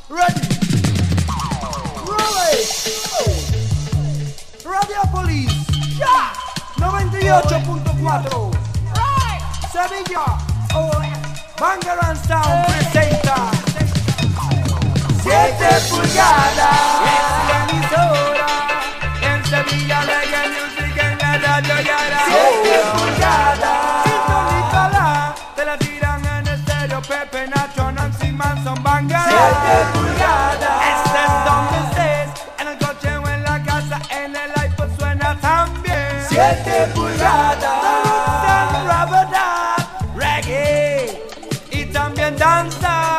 Ready. Roll it. Radiopolis. Ya. 98.4. Sevilla. Bangarang Sound presenta 7 pulgadas. Es la emisora. En Sevilla Reggae Music en la radio Yara. 7 pulgadas. Sintonícala. Te la tiran en estéreo. Pepe, Nacho, Nancy Manson, Bangarang. 7 pulgadas. Estés donde estés. En el coche o en la casa. En el iPod suena también. 7 pulgadas. Reggae y también danza.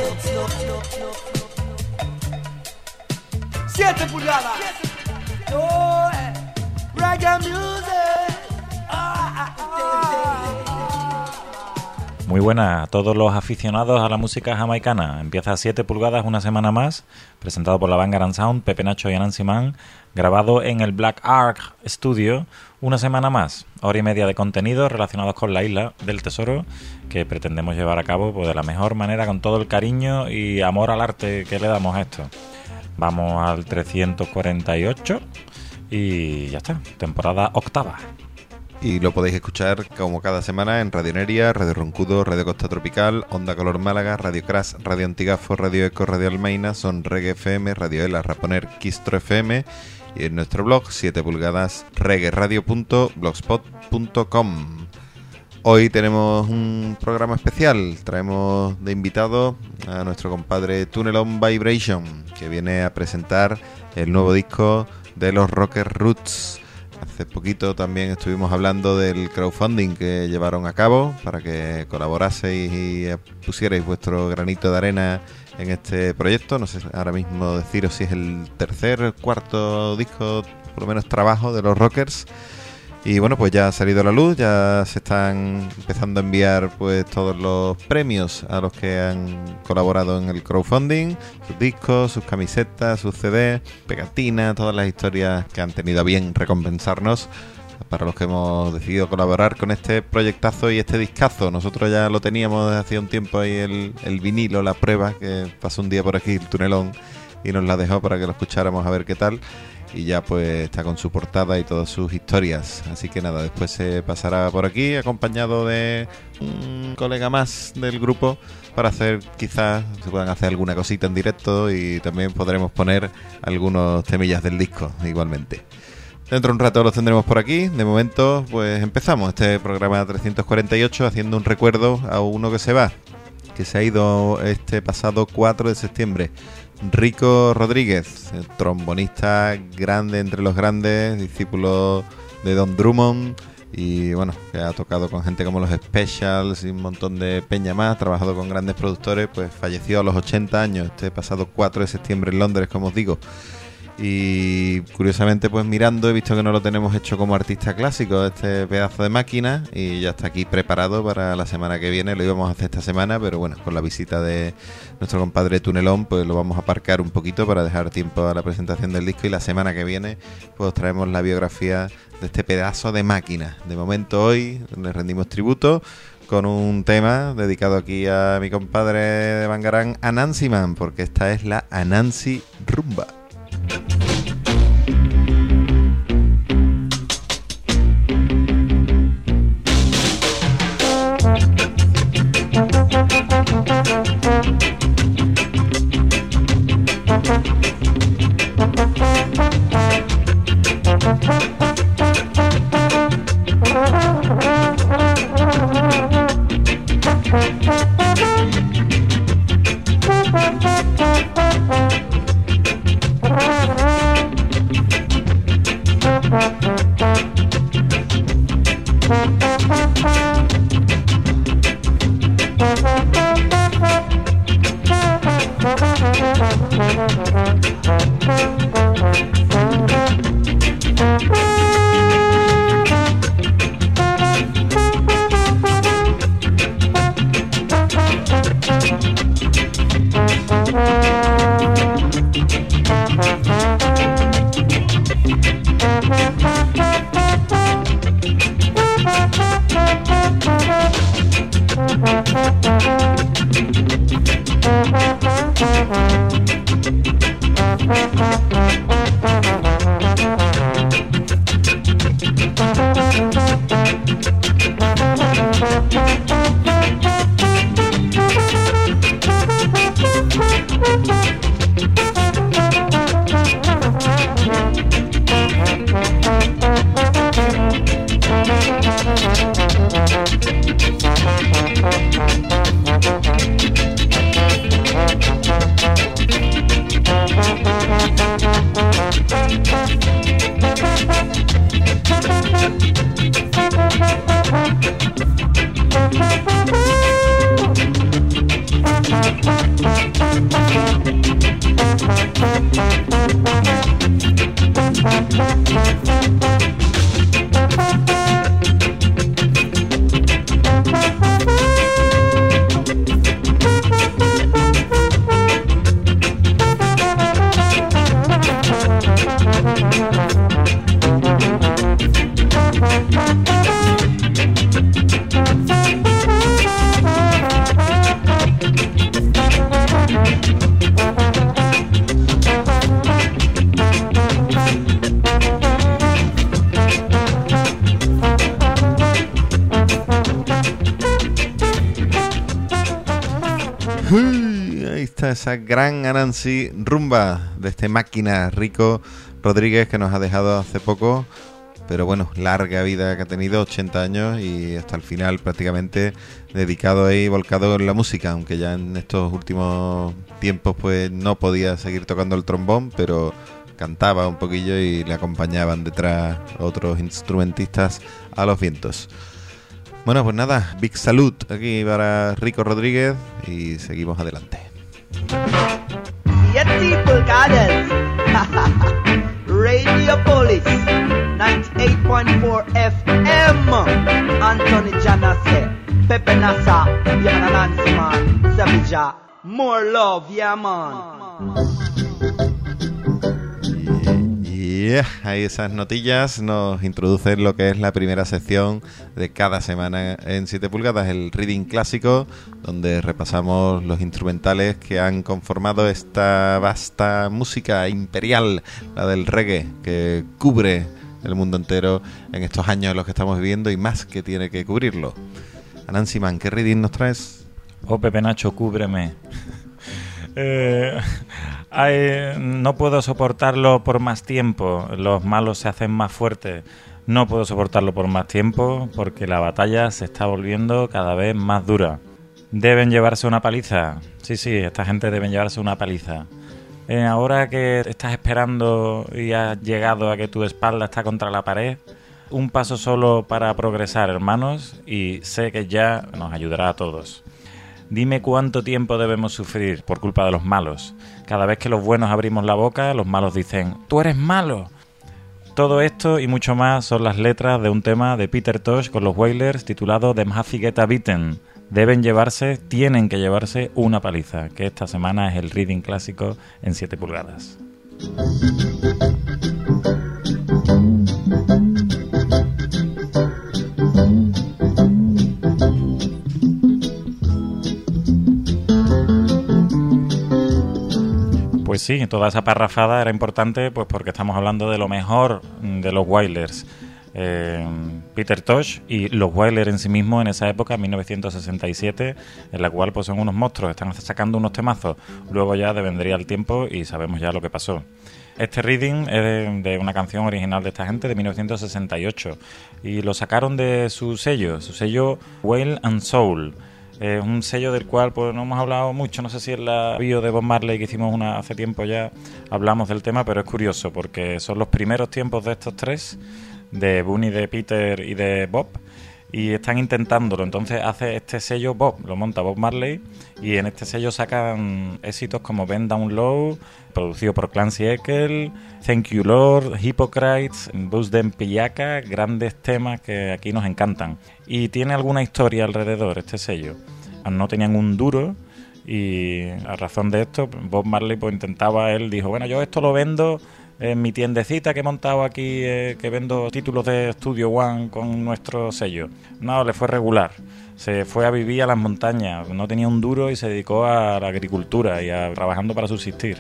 7 pulgadas. Oh, reggae music. Muy buenas a todos los aficionados a la música jamaicana. Empieza 7 pulgadas una semana más, presentado por la Bangarang Sound, Pepe Nacho y Anansi Man, grabado en el Black Ark Studio. Una semana más, hora y media de contenidos relacionados con la isla del tesoro, que pretendemos llevar a cabo pues, de la mejor manera, con todo el cariño y amor al arte que le damos a esto. Vamos al 348 y ya está, temporada octava. Y lo podéis escuchar como cada semana en Radio Neria, Radio Roncudo, Radio Costa Tropical, Onda Color Málaga, Radio Crash, Radio Antigafo, Radio Eco, Radio Almeina, Son Reggae FM, Radio Ela, Raponer, Quistro FM y en nuestro blog 7 pulgadas reggaeradio.blogspot.com. Hoy tenemos un programa especial, traemos de invitado a nuestro compadre Tunnel On Vibration, que viene a presentar el nuevo disco de los Rocker Roots. Hace poquito también estuvimos hablando del crowdfunding que llevaron a cabo para que colaboraseis y pusierais vuestro granito de arena en este proyecto. No sé ahora mismo deciros si es el tercer, cuarto disco, por lo menos trabajo de los Rockers. Y bueno, pues ya ha salido a la luz, ya se están empezando a enviar pues todos los premios a los que han colaborado en el crowdfunding, sus discos, sus camisetas, sus CDs, pegatinas, todas las historias que han tenido a bien recompensarnos para los que hemos decidido colaborar con este proyectazo y este discazo. Nosotros ya lo teníamos desde hacía un tiempo ahí el vinilo, la prueba, que pasó un día por aquí el Tunelón y nos la dejó para que lo escucháramos a ver qué tal. Y ya pues está con su portada y todas sus historias. Así que nada, después se pasará por aquí acompañado de un colega más del grupo para hacer, quizás se puedan hacer alguna cosita en directo y también podremos poner algunos temillas del disco igualmente. Dentro de un rato los tendremos por aquí. De momento pues empezamos este programa 348 haciendo un recuerdo a uno que se va, que se ha ido este pasado 4 de septiembre. Rico Rodríguez, trombonista grande entre los grandes, discípulo de Don Drummond y bueno, que ha tocado con gente como los Specials y un montón de peña más, ha trabajado con grandes productores, pues falleció a los 80 años este pasado 4 de septiembre en Londres, como os digo. Y curiosamente pues mirando he visto que no lo tenemos hecho como artista clásico, este pedazo de máquina, y ya está aquí preparado para la semana que viene. Lo íbamos a hacer esta semana, pero bueno, con la visita de nuestro compadre Tunelón pues lo vamos a aparcar un poquito para dejar tiempo a la presentación del disco, y la semana que viene pues os traemos la biografía de este pedazo de máquina. De momento hoy le rendimos tributo con un tema dedicado aquí a mi compadre de Bangarang, Anansi Man, porque esta es la Anansi Rumba. Ahí está esa gran Anansi rumba de este máquina Rico Rodríguez, que nos ha dejado hace poco, pero bueno, larga vida que ha tenido, 80 años y hasta el final prácticamente dedicado ahí, volcado en la música, aunque ya en estos últimos tiempos pues no podía seguir tocando el trombón, pero cantaba un poquillo y le acompañaban detrás otros instrumentistas a los vientos. Bueno, pues nada, big salute aquí para Rico Rodríguez y seguimos adelante. 7 pulgadas. Radio Police 98.4 FM. Anthony Janase, Pepe Nasa, yeah, Nancy man, Savija. More love, yeah man. Ahí esas notillas nos introducen lo que es la primera sección de cada semana en 7 pulgadas, el Reading Clásico, donde repasamos los instrumentales que han conformado esta vasta música imperial, la del reggae, que cubre el mundo entero en estos años en los que estamos viviendo y más que tiene que cubrirlo. Anansi Man, ¿qué reading nos traes? Oh, Pepe Nacho, cúbreme. No puedo soportarlo por más tiempo. Los malos se hacen más fuertes. No puedo soportarlo por más tiempo porque la batalla se está volviendo cada vez más dura. Deben llevarse una paliza. Sí, esta gente deben llevarse una paliza. Ahora que estás esperando y has llegado a que tu espalda está contra la pared, un paso solo para progresar, hermanos, y sé que ya nos ayudará a todos. Dime cuánto tiempo debemos sufrir por culpa de los malos. Cada vez que los buenos abrimos la boca, los malos dicen «¡Tú eres malo!». Todo esto y mucho más son las letras de un tema de Peter Tosh con los Wailers titulado «Dem Hafi Geta Bitten». Tienen que llevarse una paliza, que esta semana es el Reading Clásico en 7 pulgadas. Pues sí, toda esa parrafada era importante pues porque estamos hablando de lo mejor de los Wailers. Peter Tosh y los Wailers en sí mismos en esa época, 1967, en la cual pues son unos monstruos, están sacando unos temazos. Luego ya vendría el tiempo y sabemos ya lo que pasó. Este reading es de una canción original de esta gente de 1968 y lo sacaron de su sello Wail and Soul. Es un sello del cual pues no hemos hablado mucho, no sé si en la bio de Bob Marley que hicimos hace tiempo ya hablamos del tema, pero es curioso porque son los primeros tiempos de estos tres, de Bunny, de Peter y de Bob, y están intentándolo. Entonces hace este sello Bob, lo monta Bob Marley, y en este sello sacan éxitos como Bend Down Low, producido por Clancy Eccles, Thank You Lord, Hypocrites, Bus Dem Pillaka, grandes temas que aquí nos encantan. Y tiene alguna historia alrededor este sello. No tenían un duro y a razón de esto Bob Marley pues él dijo, bueno, yo esto lo vendo en mi tiendecita que he montado aquí, que vendo títulos de Studio One con nuestro sello. No, le fue regular. Se fue a vivir a las montañas, no tenía un duro y se dedicó a la agricultura y a trabajando para subsistir.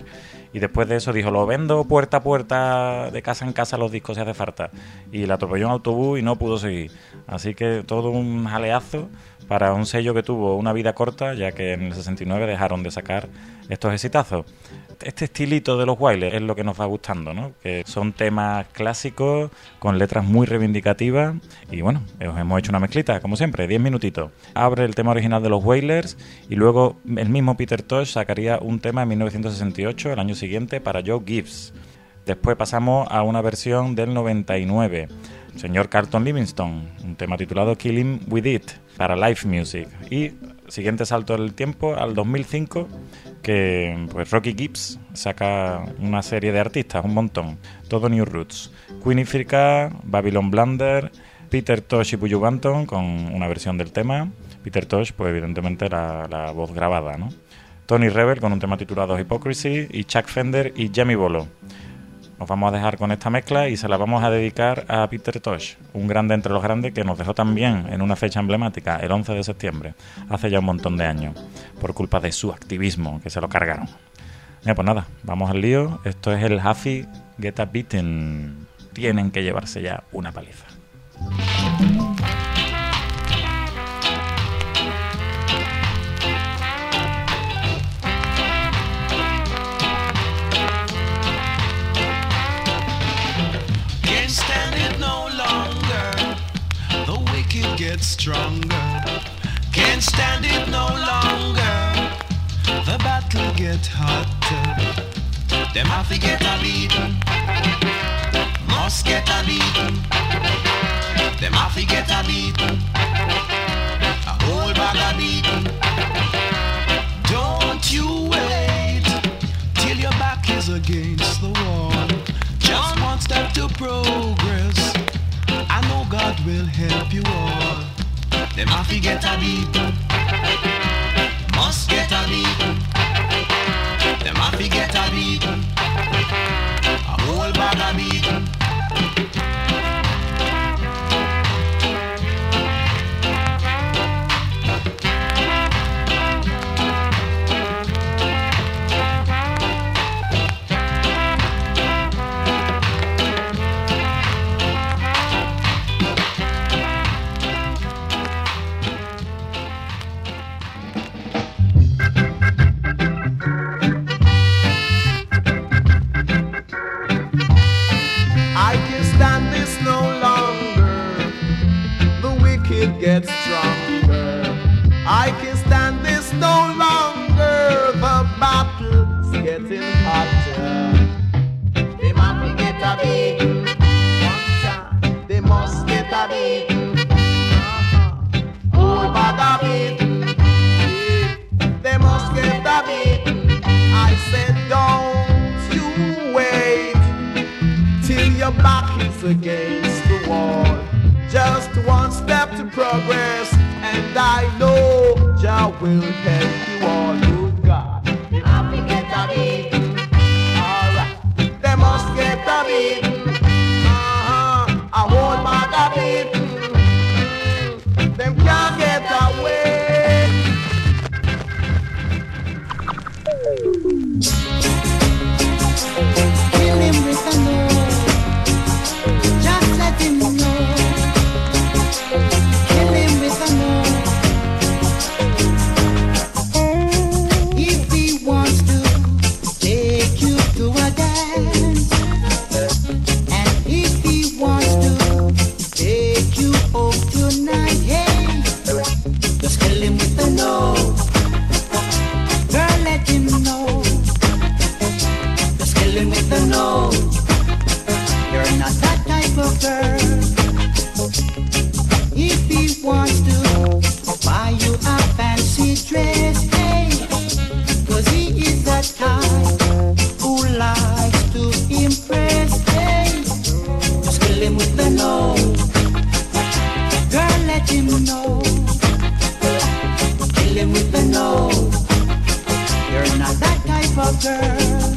Y después de eso dijo, lo vendo puerta a puerta, de casa en casa los discos si hace falta. Y le atropelló un autobús y no pudo seguir. Así que todo un jaleazo para un sello que tuvo una vida corta, ya que en el 69 dejaron de sacar estos exitazos. Este estilito de los Wailers es lo que nos va gustando, ¿no? Que son temas clásicos, con letras muy reivindicativas, y bueno, os hemos hecho una mezclita, como siempre, 10 minutitos. Abre el tema original de los Wailers, y luego el mismo Peter Tosh sacaría un tema en 1968, el año siguiente, para Joe Gibbs. Después pasamos a una versión del 99, señor Carlton Livingston, un tema titulado Killing With It, para Live Music. Y siguiente salto del tiempo, al 2005, que pues Rocky Gibbs saca una serie de artistas, un montón, todo New Roots. Queen Ifrica, Babylon Blunder, Peter Tosh y Buju Banton con una versión del tema. Peter Tosh, pues evidentemente la voz grabada, ¿no? Tony Rebel con un tema titulado Hypocrisy, y Chuck Fender y Jamie Bolo. Nos vamos a dejar con esta mezcla y se la vamos a dedicar a Peter Tosh, un grande entre los grandes que nos dejó también en una fecha emblemática, el 11 de septiembre, hace ya un montón de años, por culpa de su activismo, que se lo cargaron. Pues nada, vamos al lío. Esto es el Huffy Get a Beaten. Tienen que llevarse ya una paliza. Get stronger, can't stand it no longer. The battle get hotter. Them have to get a beating, must get a beating. Them have to get a beating, a whole bag of beating. Don't you wait till your back is against the wall. Just one step to progress. I know God will help you all. Them have to get a beating, must get a beating. Them have to get a beating, a whole bag of beating. Get stronger. I can stand this no longer. The battle's getting hotter. They must get a beating. One time they must get a beating. Oh, bag a beating. They must get a beating. I said, don't you wait till your back is against the wall. Just one step to progress, and I know Jah will help you all. Good God, they have to get a beating. Alright, they must get a beating. A whole bag of beating. Them can't get away. Kill him with a no. Just let him know. If he wants to take you to a dance, and if he wants to take you home tonight, hey, just kill him with a no. Girl, let him know. Just kill him with a no. You're not that type of girl. If he wants to buy you a fancy dress, hey, 'cause he is that type who likes to impress, hey, just kill him with the no. Girl, let him know. Kill him with the no. You're not that type of girl.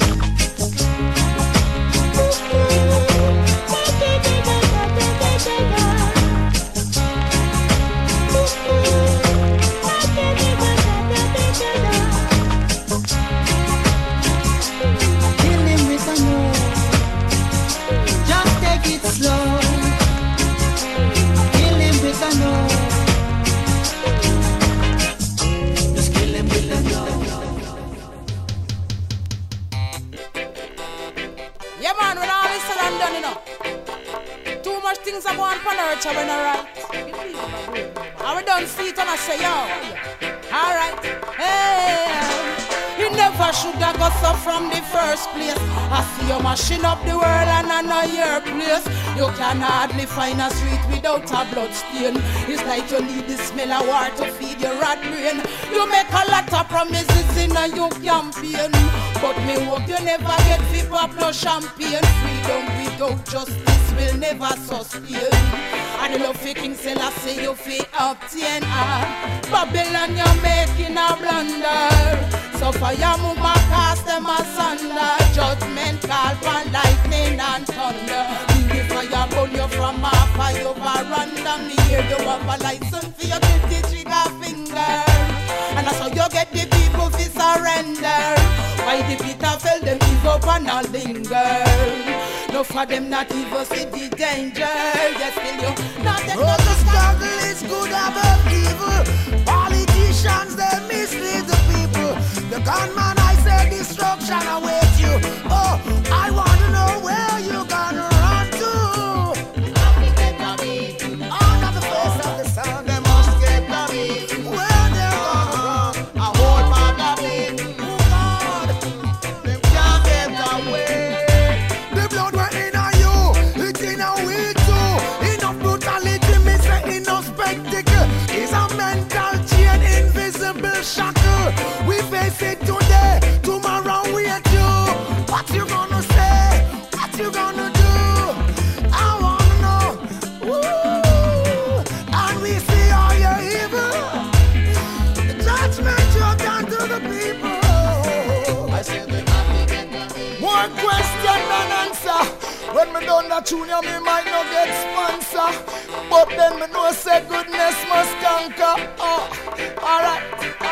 I say, yo, alright, hey. He never should have got so from the first place. I see you mashing up the world and I know your place. You can hardly find a street without a blood stain. It's like you need the smell of war to feed your rat brain. You make a lot of promises in a your campaign, but me hope you never get fit up no champagne. Freedom without justice will never sustain. And the love for King Selassie you feel obtain. Babylon you're making a blunder. So fire move my cast them asunder. Judgment call for lightning and thunder. The fire burn you from afar, you random. Me hear you have a license for your guilty trigger finger. And that's how you get the people to surrender. Why the Peter fell them give up and not linger. No for them not even see the danger. Yes, still you not that no the struggle is good above evil. Politicians they mislead the people. The gunman I say destruction awaits you. Oh, I want to know where you gonna run to. Under the face of the sun, they must get me. Where they're gonna run, I hold my David. Oh God, them can't get away. The blood we're in on you, it's in a we too. Enough brutality, me say enough spectacle. It's a mental chain, invisible shackle. We face it today, tomorrow we at you. What you gonna say? What you gonna do? I wanna know. Ooh. And we see all your evil. The judgment you have done to the people. I say the more question than answer. When me done that junior, me might not get sponsor. But then me know say goodness must conquer. Oh, alright.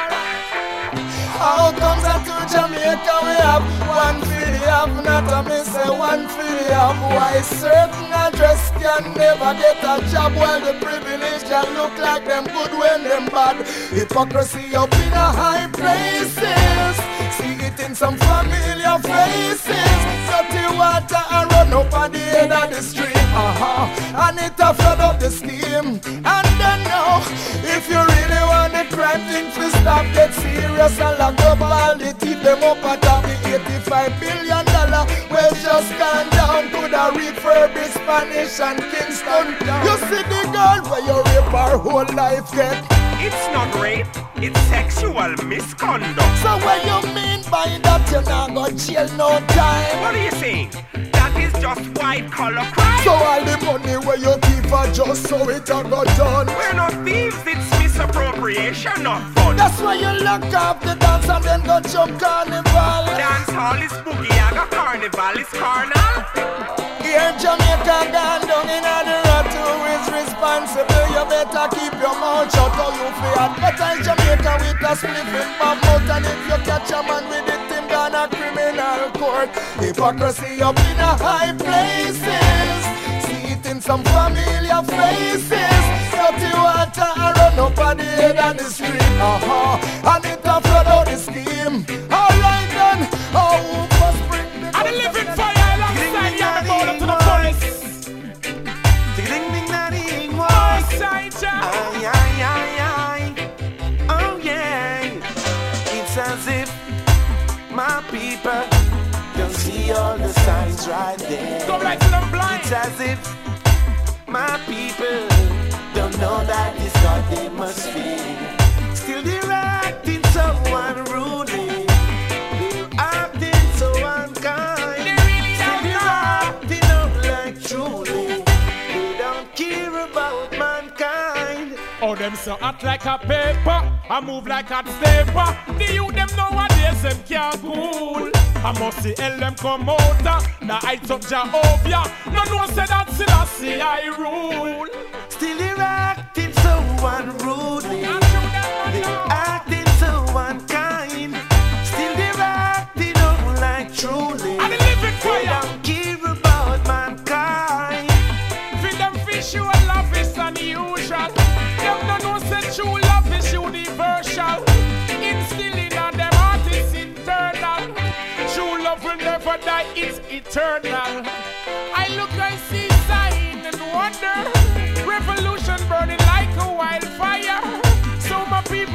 How comes that to Jamaica we have one for the have, not a me say one for the have. Why certain address can never get a job while the privileged can look like them good when them bad. Hypocrisy up in a high places. See it in some familiar faces. Dirty water and run up on the head of the stream. And it a flood up the steam. And then now, if you really want the crime thing to stop, get serious and lock up all the teeth them up at the $85 billion. Well, just gone down to the refurbished Spanish and Kingston. You see the girl where you rape her whole life get. It's not rape, it's sexual misconduct. So what you mean by that you not go jail no time? What are you saying? That is just white collar crime. So all the money where you keep are just so it a go done. We're not thieves, it's misappropriation, not fun. That's why you lock up the dance and then go jump carnival. Dance hall is boogie, I got carnival is carnal. Here Jamaica gone down in the rat who is responsible. You better keep your mouth shut or you feel advertise Jamaica with a spliffing bomb out. And if you catch a man with it, him gonna criminal court. Hypocrisy up in a high places. See it in some familiar faces. Dirty water and run up on the head of the street. And it a flood out the scheme. Alright then, oh, must bring the and the living fire alongside you and up to the police. Ding-ding-ding-ding-ding, oh, side job. Oh yeah. It's as if my people don't see all the signs right there. Go right to the blind. It's as if my people don't know that it's God they must fear. Still they're acting so unruly. They're acting so unkind. They really still they're acting up like truly. They don't care about mankind. Oh, them so hot like a paper, I move like a stepper. The youth them nowadays them can't cool. I must see them come out. Now I took Jehovah. No one said that Selassie I rule. Still they're acting so unruly. They're acting so unkind. Still they're acting up like truly. And they don't care about mankind. Feed them visual love is unusual. Them no know say true love is universal. Instilling on them heart is internal. True love will never die, it's eternal. I look, I see sign and wonder. Revolution burning like a wildfire. So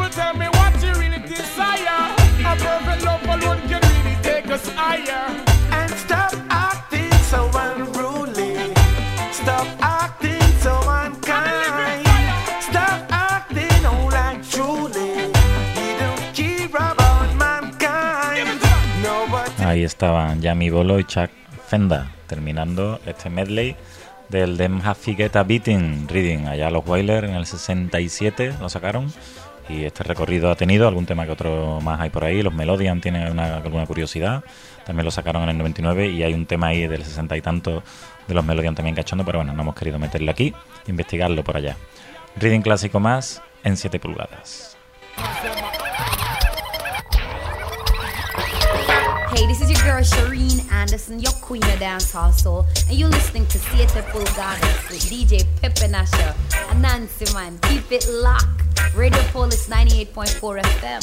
People tell me what you really desire. A perfect love alone can really take us higher. And stop acting so unruly. Stop acting so unkind. Stop acting all like truly. You don't care about mankind. Ahí estaban Yami Bolo y Chuck Fenda terminando este medley del Them Happy Get a Beating Reading. Allá los Wailers en el 67 lo sacaron y este recorrido ha tenido algún tema que otro más hay por ahí. Los Melodian tienen alguna curiosidad, también lo sacaron en el 99 y hay un tema ahí del 60 y tanto de los Melodian también cachondo, pero bueno, no hemos querido meterlo aquí, investigarlo por allá. Reading clásico más en 7 pulgadas. Hey, this is your girl Shireen Anderson, your queen of dancehall soul, and you're listening to 7 Pulgadas with DJ Pepe Nasha and Nancy Man. Keep it locked. Radio Polis 98.4 FM.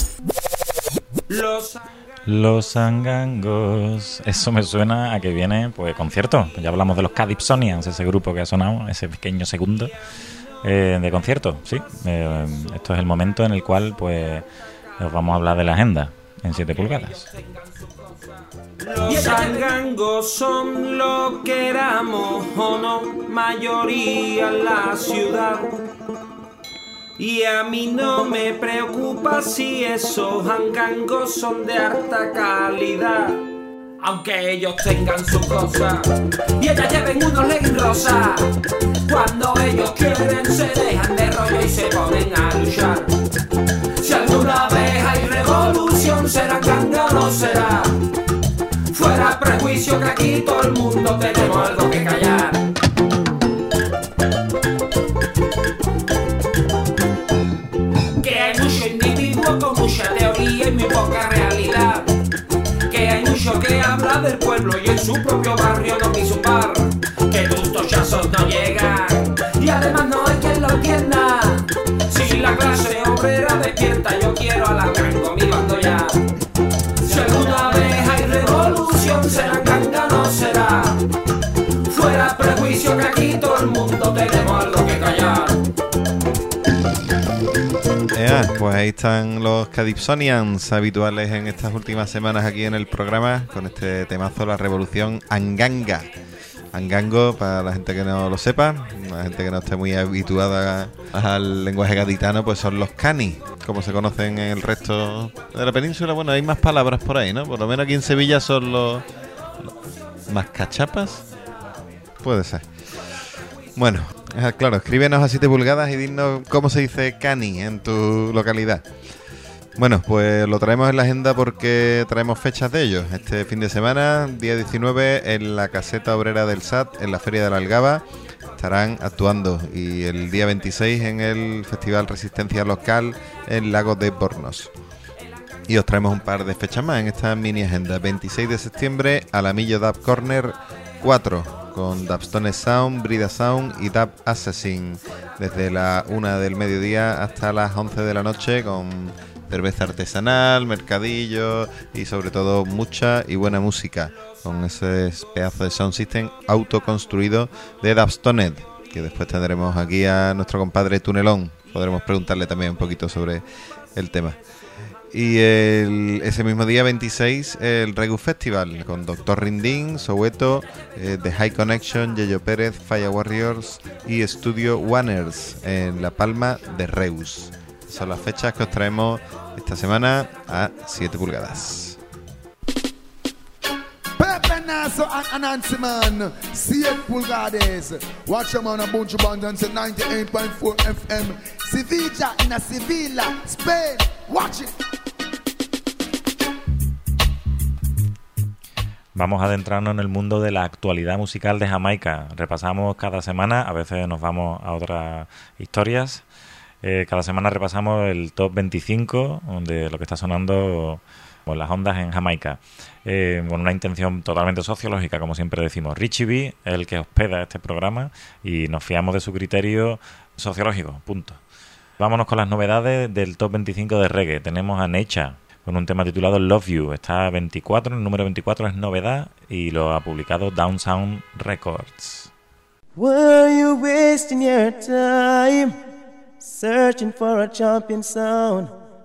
Los Sangangos. Eso me suena a que viene, pues, concierto. Ya hablamos de los Calypsonians, ese grupo que ha sonado, ese pequeño segundo de concierto. Sí, esto es el momento en el cual, pues, os vamos a hablar de la agenda en 7 pulgadas. Los sangangos son lo que éramos o no, mayoría en la ciudad. Y a mí no me preocupa si esos sangangos son de alta calidad. Aunque ellos tengan sus cosas y ellas lleven unos leggings rosas, cuando ellos quieren se dejan de rollo y se ponen a luchar. Si alguna vez hay revolución, será ganga o no será. Fuera prejuicio que aquí todo el mundo tenemos algo que callar. Que hay mucho individuo con mucha teoría y muy poca realidad. Que hay mucho que habla del pueblo y en su propio barrio no quiso un par. Que tus tochazos no llegan y además no hay quien lo entienda. Si la clase obrera despierta, yo quiero a la gran mi bando ya. Si alguna vez hay revolución, será ganga, no será. Fuera prejuicio que aquí todo el mundo tenemos algo que callar. Pues ahí están los Calypsonians habituales en estas últimas semanas aquí en el programa con este temazo, la revolución Anganga. Angango, para la gente que no lo sepa, la gente que no esté muy habituada al lenguaje gaditano, pues son los canis, como se conocen en el resto de la península. Bueno, hay más palabras por ahí, ¿no? Por lo menos aquí en Sevilla son los mascachapas. Puede ser. Bueno, claro, escríbenos a 7 pulgadas y dinos cómo se dice cani en tu localidad. Bueno, pues lo traemos en la agenda porque traemos fechas de ellos. Este fin de semana, día 19, en la Caseta Obrera del SAT, en la Feria de la Algaba, estarán actuando. Y el día 26 en el Festival Resistencia Local en Lagos de Bornos. Y os traemos un par de fechas más en esta mini agenda. 26 de septiembre, Alamillo Dub Corner 4, con Dubstone Sound, Brida Sound y Dub Assassin, desde la 1 del mediodía hasta las 11 de la noche, con cerveza artesanal, mercadillo y sobre todo mucha y buena música, con ese pedazo de sound system autoconstruido de Dubstoned, que después tendremos aquí a nuestro compadre Tunelón. Podremos preguntarle también un poquito sobre el tema. Y ese mismo día 26 el Regu Festival con Dr. Rindin, Soweto, The High Connection, Yeyo Pérez, Fire Warriors y Studio Wanners en La Palma de Reus. Son las fechas que os traemos esta semana a 7 pulgadas. Pepe Naso and Nancy Man, 7 pulgadas. Watch them on a bunch of abundance at 98.4 FM. Sevilla in a Sevilla, Spain. Watch it. Vamos a adentrarnos en el mundo de la actualidad musical de Jamaica. Repasamos cada semana, a veces nos vamos a otras historias. Cada semana repasamos el top 25 de lo que está sonando con las ondas en Jamaica, con una intención totalmente sociológica, como siempre decimos. Richie B es el que hospeda este programa y nos fiamos de su criterio sociológico, punto. Vámonos con las novedades del top 25 de reggae. Tenemos a Necha con un tema titulado Love You. Está 24, el número 24 es novedad y lo ha publicado Down Sound Records. Were you wasting your time searching for a champion sound?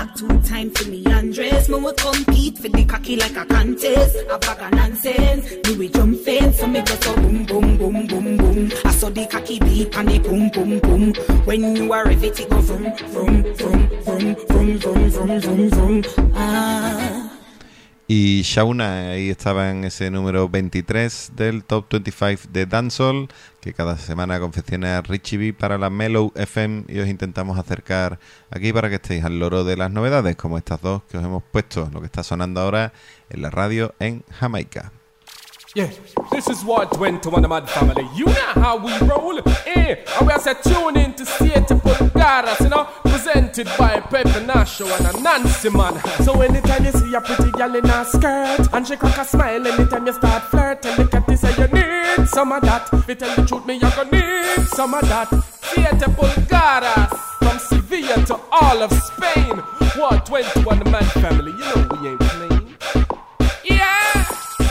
back 2 times for me Andres. Me will compete for the cocky like a contest. A bag of nonsense. Me we jump fence, so me go so boom, boom, boom, boom, boom. I saw the cocky beat and the boom, boom, boom. When you are ready to go vroom, vroom, vroom, vroom, vroom, vroom, vroom, vroom, vroom. Y Shauna, ahí estaba en ese número 23 del Top 25 de Dancehall, que cada semana confecciona Richie B para la Mellow FM, y os intentamos acercar aquí para que estéis al loro de las novedades, como estas dos que os hemos puesto, lo que está sonando ahora en la radio en Jamaica. Yeah, this is what went to one of my family. You know how we roll, and we are set tune in to State Pulgadas, you know, presented by Pepe Nasho and a Nancy man. So anytime you see a pretty girl in a skirt and she crack a smile, anytime you start flirting, look at this and you need some of that. If you tell the truth, me you gonna need some of that. State Pulgadas, from Sevilla to all of Spain. What went to one of my family? You know we ain't playing. Yeah.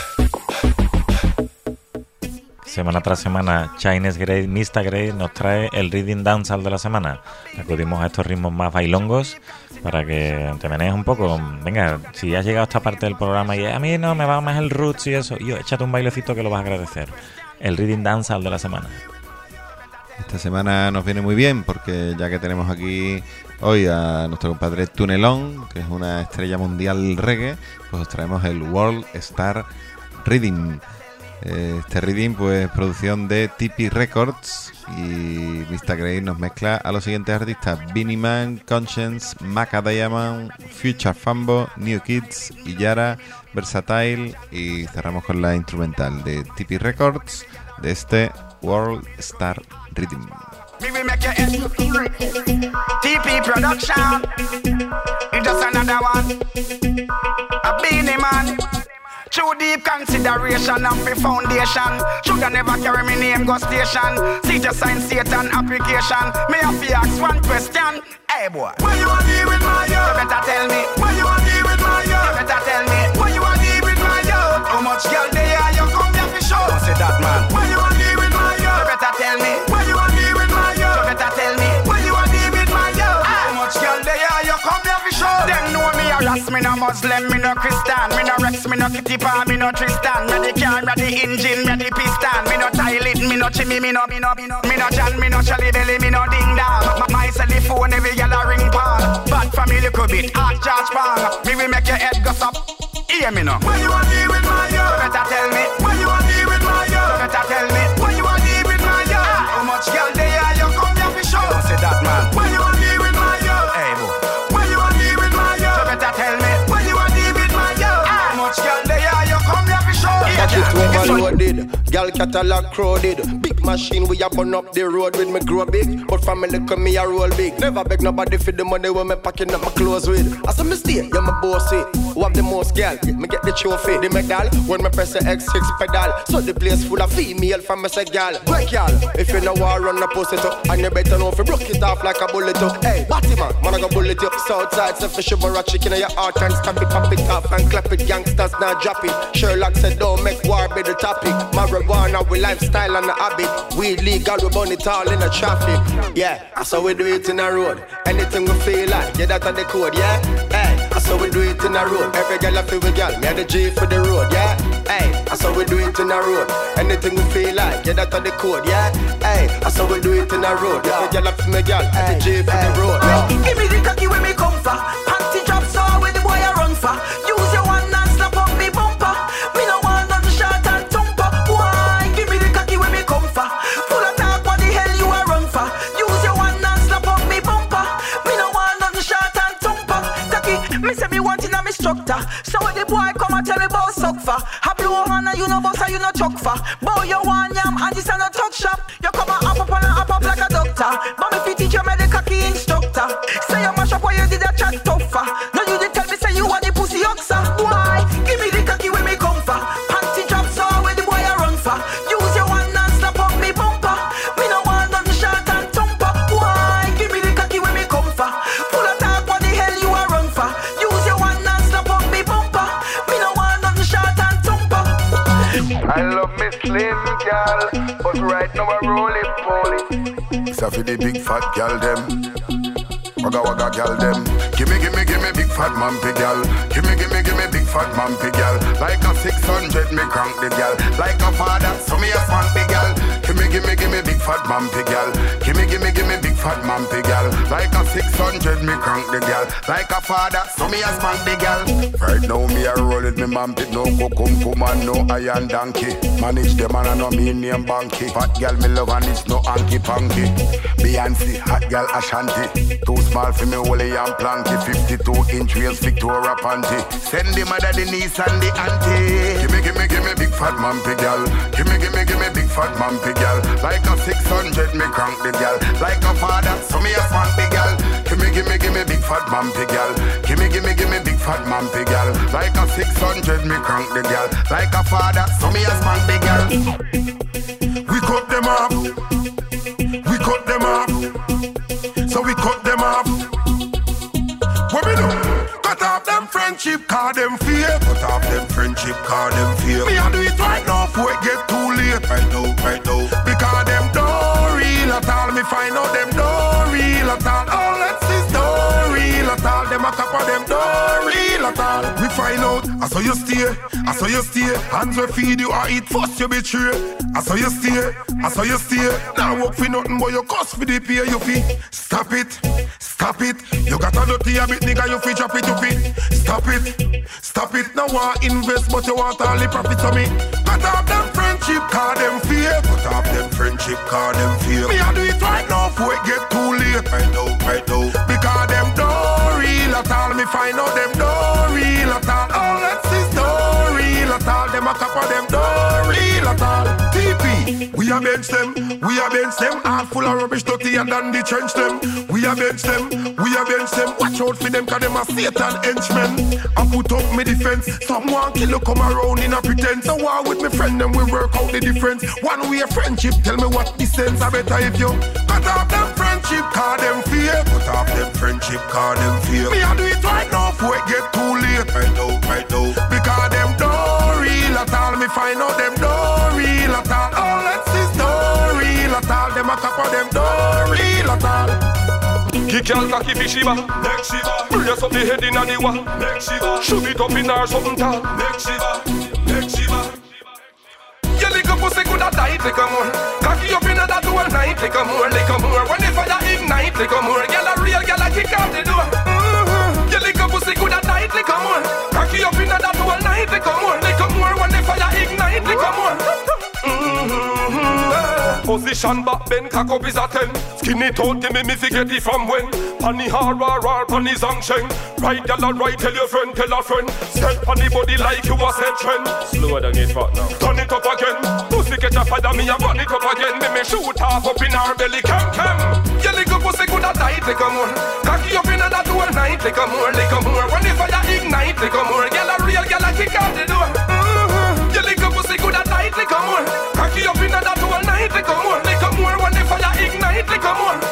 Semana tras semana, Chinese Grey, Mr. Grey nos trae el Reading Dancehall de la semana. Acudimos a estos ritmos más bailongos para que te menees un poco. Venga, si has llegado a esta parte del programa y a mí no me va más el roots y eso, yo échate un bailecito que lo vas a agradecer. El Reading Dancehall de la semana. Esta semana nos viene muy bien porque ya que tenemos aquí hoy a nuestro compadre Tunelón, que es una estrella mundial reggae, pues os traemos el World Star Reading. Este reading, pues, producción de TP Records, y Mr. Grey nos mezcla a los siguientes artistas: Beenie Man, Conscience, Maca Diamond, Future Fambo, New Kids, Iyara, Versatile, y cerramos con la instrumental de TP Records de este World Star Reading. TP Production, it's just another one. A Beenie Man. True deep consideration of the foundation. Shoulda never carry me name go station. See just sign Satan application. Me have to ask one question. Hey boy, why you want to deal with my youth? You better tell me. Why you want to deal with my youth? You better tell me. Why you want to deal with my youth? How much girl they are you come here for show? Don't say that man. Why you want to deal with my youth? You better tell me. Why you want to deal with my youth? You better tell me. Why you want to deal with my youth? How much girl they are you come here for show? Them know me harass, me no Muslim, me no Christian, me no Rex, me no Kitty Pan, me no Tristan, me the car, me the engine, me the piston, me no toilet, me no chimney, me no John, me no Shelly Belly, me no ding dong. My telephone every gyal a ring pan. Bad family little bit, hot George Bang. Me will make your head go up. Hear me now. Why you want to deal with my yo? Better tell me. Why you want to deal with my yo? Better tell me. Why you want to deal with my yo? How much girl they are you come here for show? Don't say that man. Why you want to deal with my yo? Hey boy. Why you want to deal with my yo? Better tell me. Why you want to deal with my yo? How much girl they are you come here for show? Pocket overloaded, gal catalog crowded. Big machine we a burn up the road with me grow big. But family come me a roll big. Never beg nobody for the money when me packing up my clothes with. As a mistake, you're my boss it. Who have the most gal? Me get the trophy, the medal. When me press the X6 pedal, so the place full of female from me say gal. Break gal, if you know war run the post it up, and you better know if you broke it off like a bullet up. Hey, batty man I go bullet up. Southside say fish over a chicken in your heart and stamp it, pop it off and clap it. Gangsters now drop it. Sherlock said don't make war be the topic. Marijuana with lifestyle and the habit. We legal, we burn it all in the traffic. Yeah, that's how we do it in the road. Anything we feel like, yeah, that's the code, yeah. Hey, that's how we do it in the road. Every girl I feel with girl, me the G for the road, yeah. Hey, that's how we do it in the road. Anything we feel like, yeah, that's the code, yeah. Hey, that's how we do it in the road. Every girl I feel with girl, me the G for the road, yeah. Give me the cocky when me come for. Panty drop so where the boy I run for. Use your one and slap up me bumper. Me no want nothing short and tumper. Why? Give me the cocky when me come for. Full of talk, what the hell you a run for? Use your one and slap up me bumper. Me no want nothing short and tumper. Cocky, me say me want in a me structure. So when the boy come and tell me about suck for. I blow on and you no boss and you no chuck for. Bow your one yam and this a no tuck shop. You come and up and up like a doctor. But me fi teach you me the cocky instructor. Say you mash up what you did a chat tougher. No you did tell me say you want the pussy oxa. Why? Give me the cocky when me come for. Panty drop so where the boy I run for. Use your one and slap up me bumper. Me no want nothing short and tumper. Why? Give me the cocky when me come for. Full of talk what the hell you a run for. Use your one and slap up me bumper. Me no want nothing short and tumper. I love me slim girl, but right now I roll it poly. It's a for the big fat girl them. Wagga wagga gal them. Gimme big fat mampy gal. Gimme big fat mampy gal. Like a 600 me crank the gal. Like a father, so me a spank the gal. Gimme big fat mampy gal. Gimme big fat mampy gal. Like a 600 me crank the gal. Like a father, so me a spank the gal. Right now me a roll with me mampy. No come and no iron donkey. Manage them and I know me name Banky. Fat gal me love and it's no hanky panky. Beyonce, hot gal Ashanti. Too small for me Wally and Planky. 52-inch wheels Victoria panty. Send the mother, the niece and the auntie. Gimme big fat mampy gal. Gimme big fat mampy gal. Like a 600 me crank the gal. Like a father, so me a spank the gal. Gimme big fat mampy gal. Gimme big fat mampy gal. Like a 600 me crank the gal. Like a father, so me a spank the gal. We cut them off. We cut them off. So we cut them off. What we do? Cut off them friendship, call them fear. Cut off them friendship, call them fear. Me a do it right now before it get too late. Right now. Because them don't real at all. Me find out them don't real at all. All let's is don't real at all. Them a couple them don't real at all. We find out. I saw you stay. Hands will feed you or eat first you betray. I saw you stay. Now work for nothing but you cost for the pay you fee. Stop it. You got a dirty habit, nigga, you fee drop it, you fee. Stop it. Now want invest, but you want all the profit from me. Cut off them friendship, call them fear. Me I do it right now before it get too late. Right now. Because them don't real at all. Me find out them don't real at all. All let's is don't real at all. Them a couple them don't real at all. TP, we a bench them. All full of rubbish, dirty and then the trench them. We a bench them. Watch out for them, cause them a Satan henchmen. I put up me defense. Someone kill you come around in a pretense. So war with me friend, them we work out the difference. One way friendship, tell me what the sense. I better if you cut off them friendship, call them fear. Me I do it right now before it get too late. Right now. Because them don't real at all. Me find out them don't real at all. All let's is don't real at all. Them a couple them don't real at all. Kick y'all cocky fi shiva. Neck shiva. Brace up the head inna the wall. Neck shiva. Shove it up in her something tall. Neck shiva. Your little pussy coulda tight like a more. Cocky up inna that whole night like a more. When the fire ignite like a more. Gyal a real gyal a kick out the door. Your little pussy coulda tight like a more. Cocky up inna that whole night like a more. When the fire ignite like a more. Position back bend, cock up is a 10. Skinny out, give me fi get it from when. Panny hard, panny zangsheng. Right, gyal right, tell your friend, tell a friend. Step on the body like you a set trend. Slower than it fat now. Turn it up again. Pussy catch a fire, me a run it up again. Me shoot half up in her belly, cam. Your little pussy coulda tight like a more. Cocky up inna that whole night like a more. When the fire ignite like a more. Gyal a real gyal a kick out the door. Your little pussy coulda tight like a more. Cocky up inna that whole night like a more. When the fire ignite like a more.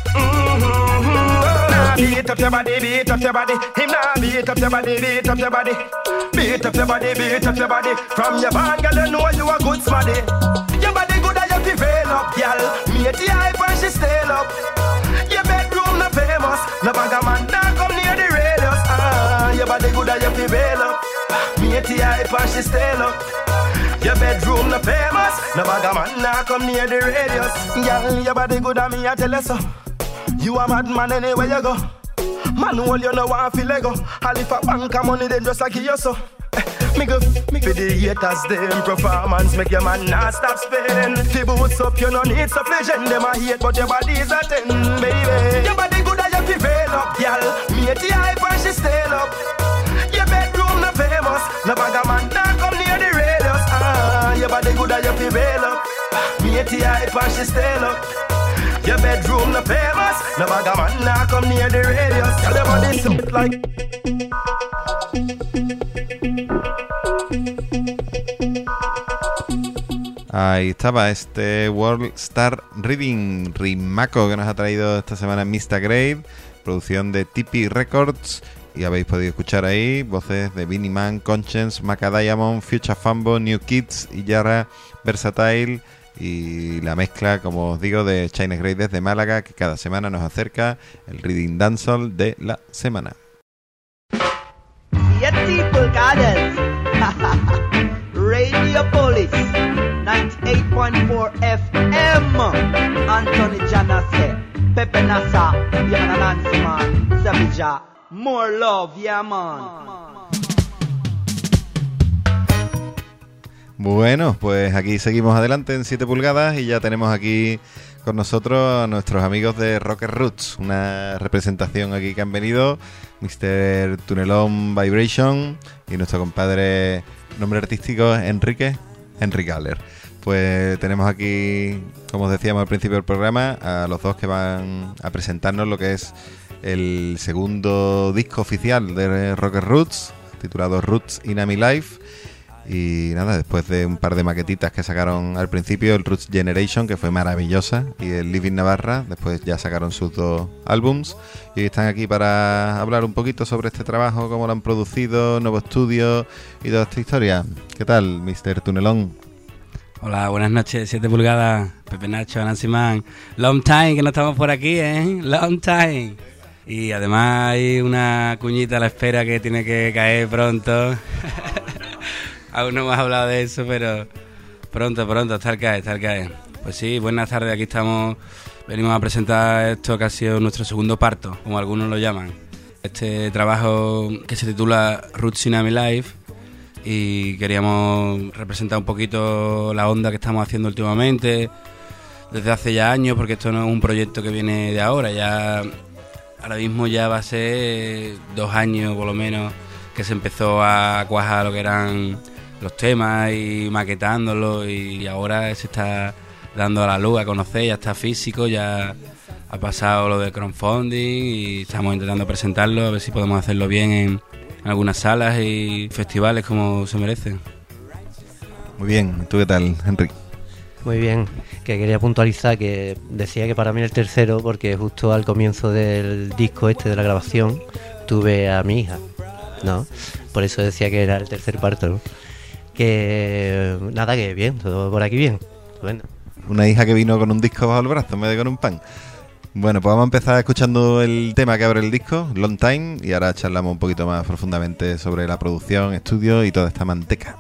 Beat up your body. Him nah beat up your body. Beat up your body. From your band, girl, you know you a good smaddy. Your body good and you prevail up, girl. Mate the hype and she stay up. Your bedroom no famous. No bag man nah come near the radius. Your body good and you prevail up. Mate the hype and she stay up. Your bedroom no famous. No bag man nah come near the radius. Girl, your body good and me I tell you so. You a madman anywhere you go. Man, all you know want feel lego. All if a bank of money, then just like you so. Me go for the haters, them performance make your man not stop spin. The boots up, you no need suppletion. Them a hate, but your body is a 10, baby. Your body good and you prevail up, girl. Me at the hype and she stay up. Your bedroom no famous. No bag of man not come near the radius. Your body good and you prevail up. Me at the hype and she stay up. Your bedroom no famous. No bag of man nah come near the radius. Tell your body sweet like. Ahí estaba este World Star Reading Rimaco que nos ha traído esta semana Mr. Grave, producción de TP Records, y habéis podido escuchar ahí voces de Vinnie Man, Conscience, Maca Diamond, Future Fambo, New Kids, Iyara, Versatile, y la mezcla, como os digo, de China Grey desde Málaga, que cada semana nos acerca el Reading Dancehall de la semana. 7 pulgadas. Radio Police 98.4 FM. Anthony Janase, Pepe Nasa, yeah, Nancy man, Savija, more love, yeah man. Bueno, pues aquí seguimos adelante en 7 pulgadas y ya tenemos aquí con nosotros a nuestros amigos de Rocker Roots, una representación aquí que han venido, Mr. Tunelón Vibration y nuestro compadre, nombre artístico, Enrique Galler. Pues tenemos aquí, como os decíamos al principio del programa, a los dos que van a presentarnos lo que es el segundo disco oficial de Rocker Roots, titulado Roots in a My Life. Y nada, después de un par de maquetitas que sacaron al principio, el Roots Generation, que fue maravillosa, y el Living Navarra, después ya sacaron sus 2 álbums. Y hoy están aquí para hablar un poquito sobre este trabajo, cómo lo han producido, nuevo estudio y toda esta historia. ¿Qué tal, Mr. Tunelón? Hola, buenas noches, 7 pulgadas, Pepe Nacho, Nancy Man. Long time que no estamos por aquí, long time. Y además hay una cuñita a la espera que tiene que caer pronto. Aún no hemos hablado de eso, pero pronto, hasta el cae. Pues sí, buenas tardes, aquí estamos, venimos a presentar esto que ha sido nuestro segundo parto, como algunos lo llaman. Este trabajo que se titula Roots in a My Life, y queríamos representar un poquito la onda que estamos haciendo últimamente, desde hace ya años, porque esto no es un proyecto que viene de ahora, ya ahora mismo ya va a ser 2 años por lo menos que se empezó a cuajar lo que eran los temas y maquetándolos, y ahora se está dando a la luz, a conocer, ya está físico, ya ha pasado lo de crowdfunding y estamos intentando presentarlo, a ver si podemos hacerlo bien en algunas salas y festivales como se merece. Muy bien, ¿tú qué tal, Enrique? Muy bien, que quería puntualizar que decía que para mí el tercero, porque justo al comienzo del disco de la grabación tuve a mi hija, ¿no? Por eso decía que era el tercer parto, ¿no? Que nada, que bien, todo por aquí bien. Bueno. Una hija que vino con un disco bajo el brazo en vez de con un pan. Bueno, pues vamos a empezar escuchando el tema que abre el disco, Long Time, y ahora charlamos un poquito más profundamente sobre la producción, estudio y toda esta manteca.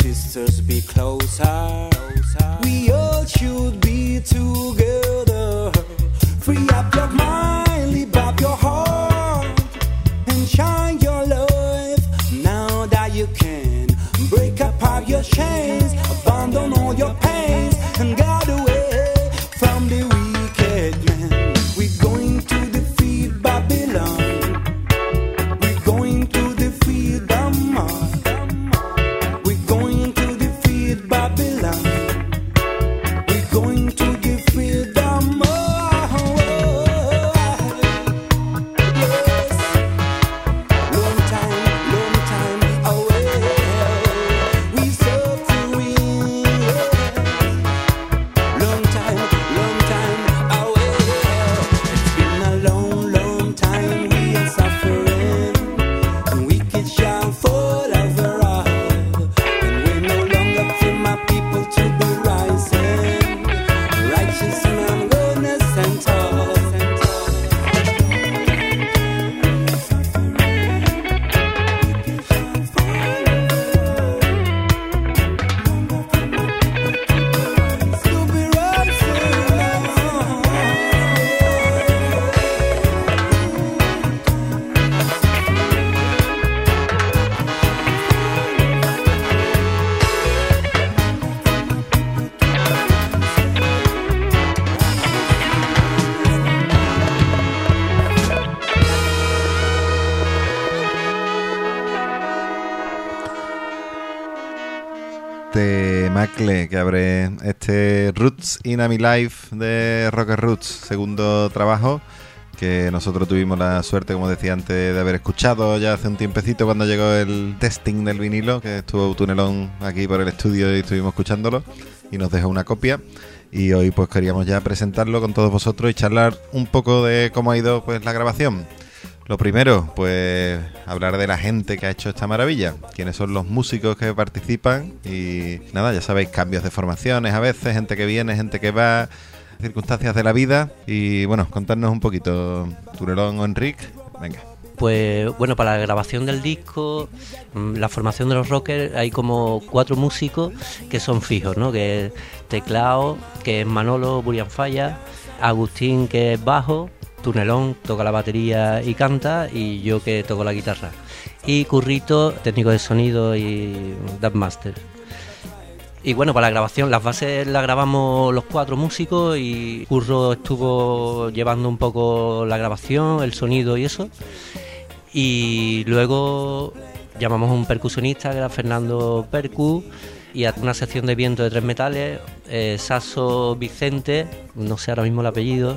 sisters, be closer. We all should be together. Free up your mind, lift up your heart, and shine your life. Now that you can, break apart your chains, abandon all your pains, and get away from the wicked man. We're going to defeat Babylon. We're going to defeat the mob. We're going to defeat Babylon. We're going to defeat the mob. Macle, que abre este Roots in a My Life de Rocker Roots, segundo trabajo que nosotros tuvimos la suerte, como decía antes, de haber escuchado ya hace un tiempecito cuando llegó el testing del vinilo, que estuvo Tunelón aquí por el estudio y estuvimos escuchándolo y nos dejó una copia. Y hoy pues queríamos ya presentarlo con todos vosotros y charlar un poco de cómo ha ido pues la grabación. Lo primero, pues hablar de la gente que ha hecho esta maravilla, quiénes son los músicos que participan y nada, ya sabéis, cambios de formaciones a veces, gente que viene, gente que va, circunstancias de la vida y bueno, contarnos un poquito, Tunelón o Enrique, venga. Pues bueno, para la grabación del disco, la formación de los rockers, hay como 4 músicos que son fijos, ¿no? Que es teclado, que es Manolo Burianfaya, Agustín, que es bajo, Tunelón toca la batería y canta, y yo que toco la guitarra. Y Currito, técnico de sonido y dubmaster. Y bueno, para la grabación, las bases las grabamos los 4 músicos y Curro estuvo llevando un poco la grabación, el sonido y eso. Y luego llamamos a un percusionista que era Fernando Percu y a una sección de viento de 3 metales, Saxo Vicente, no sé ahora mismo el apellido,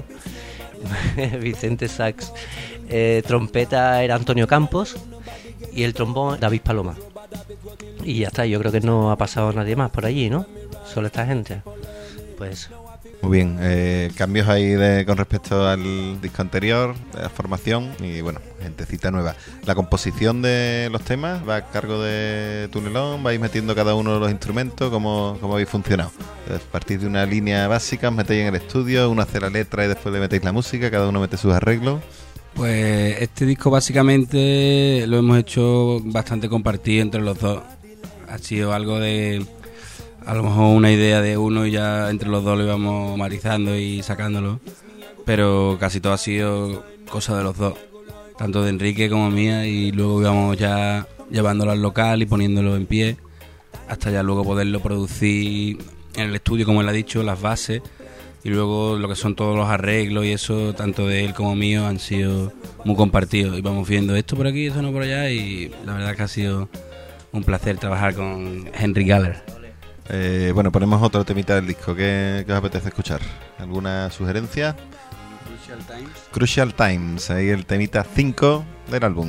Vicente Sax, trompeta era Antonio Campos y el trombón David Paloma. Y ya está, yo creo que no ha pasado nadie más por allí, ¿no? Solo esta gente. Pues muy bien, cambios ahí con respecto al disco anterior, de la formación y bueno, gentecita nueva. La composición de los temas va a cargo de Tunelón, vais metiendo cada uno de los instrumentos, ¿cómo habéis funcionado? A partir de una línea básica os metéis en el estudio, uno hace la letra y después le metéis la música, cada uno mete sus arreglos. Pues este disco básicamente lo hemos hecho bastante compartido entre los dos. Ha sido algo de, a lo mejor una idea de uno y ya entre los dos lo íbamos marizando y sacándolo, pero casi todo ha sido cosa de los dos, tanto de Enrique como mía, y luego íbamos ya llevándolo al local y poniéndolo en pie hasta ya luego poderlo producir en el estudio, como él ha dicho, las bases, y luego lo que son todos los arreglos y eso, tanto de él como mío, han sido muy compartidos y vamos viendo esto por aquí, esto no por allá, y la verdad que ha sido un placer trabajar con Henry Galler. Bueno, ponemos otro temita del disco. ¿Qué os apetece escuchar? ¿Alguna sugerencia? Crucial Times. Crucial Times, ahí el temita 5 del álbum.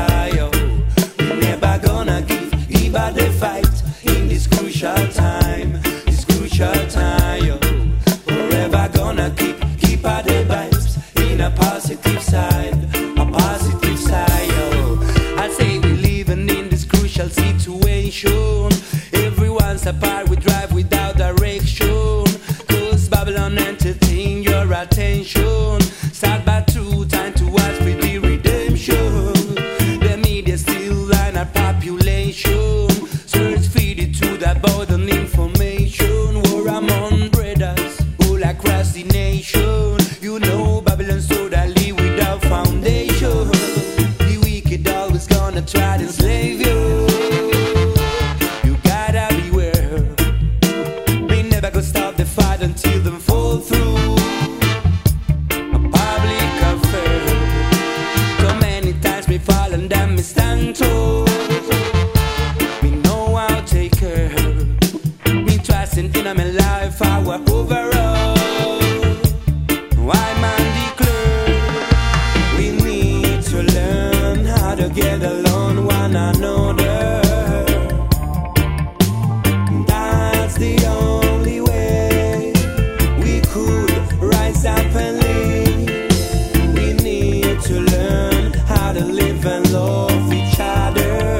Time. crucial situation. Everyone's apart, we drive without direction. Cause Babylon entertain your attention. Start by true time to watch for the redemption. The media still line our population. Search feed it to that burden information. War among brothers all across the nation. You know Babylon so that live without foundation. The wicked always gonna try to enslave you. You gotta beware. They never gonna stop the fight until them fall through. A public affair. So many times me fall and then me stand tall. Me know I'll take care. Me trusting in my life, our overall. Why man declare we need to learn how to get along one another. That's the only way we could rise up and live. We need to learn how to live and love each other.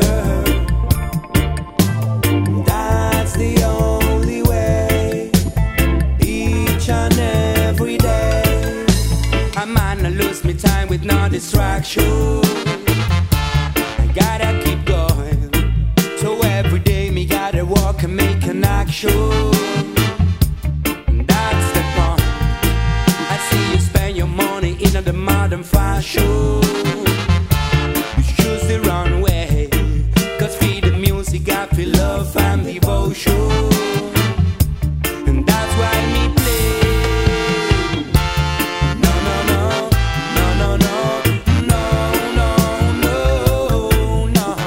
That's the only way, each and every day. I might not lose me time with no distraction. I gotta keep going. So every day me gotta walk and make an action. That's the point. I see you spend your money in the modern fashion. You choose the wrong way. Cause feed the music, I feel love and devotion. And that's why me play. No, no, no, no, no, no, no, no, no, no, no,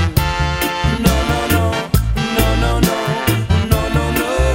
no, no, no,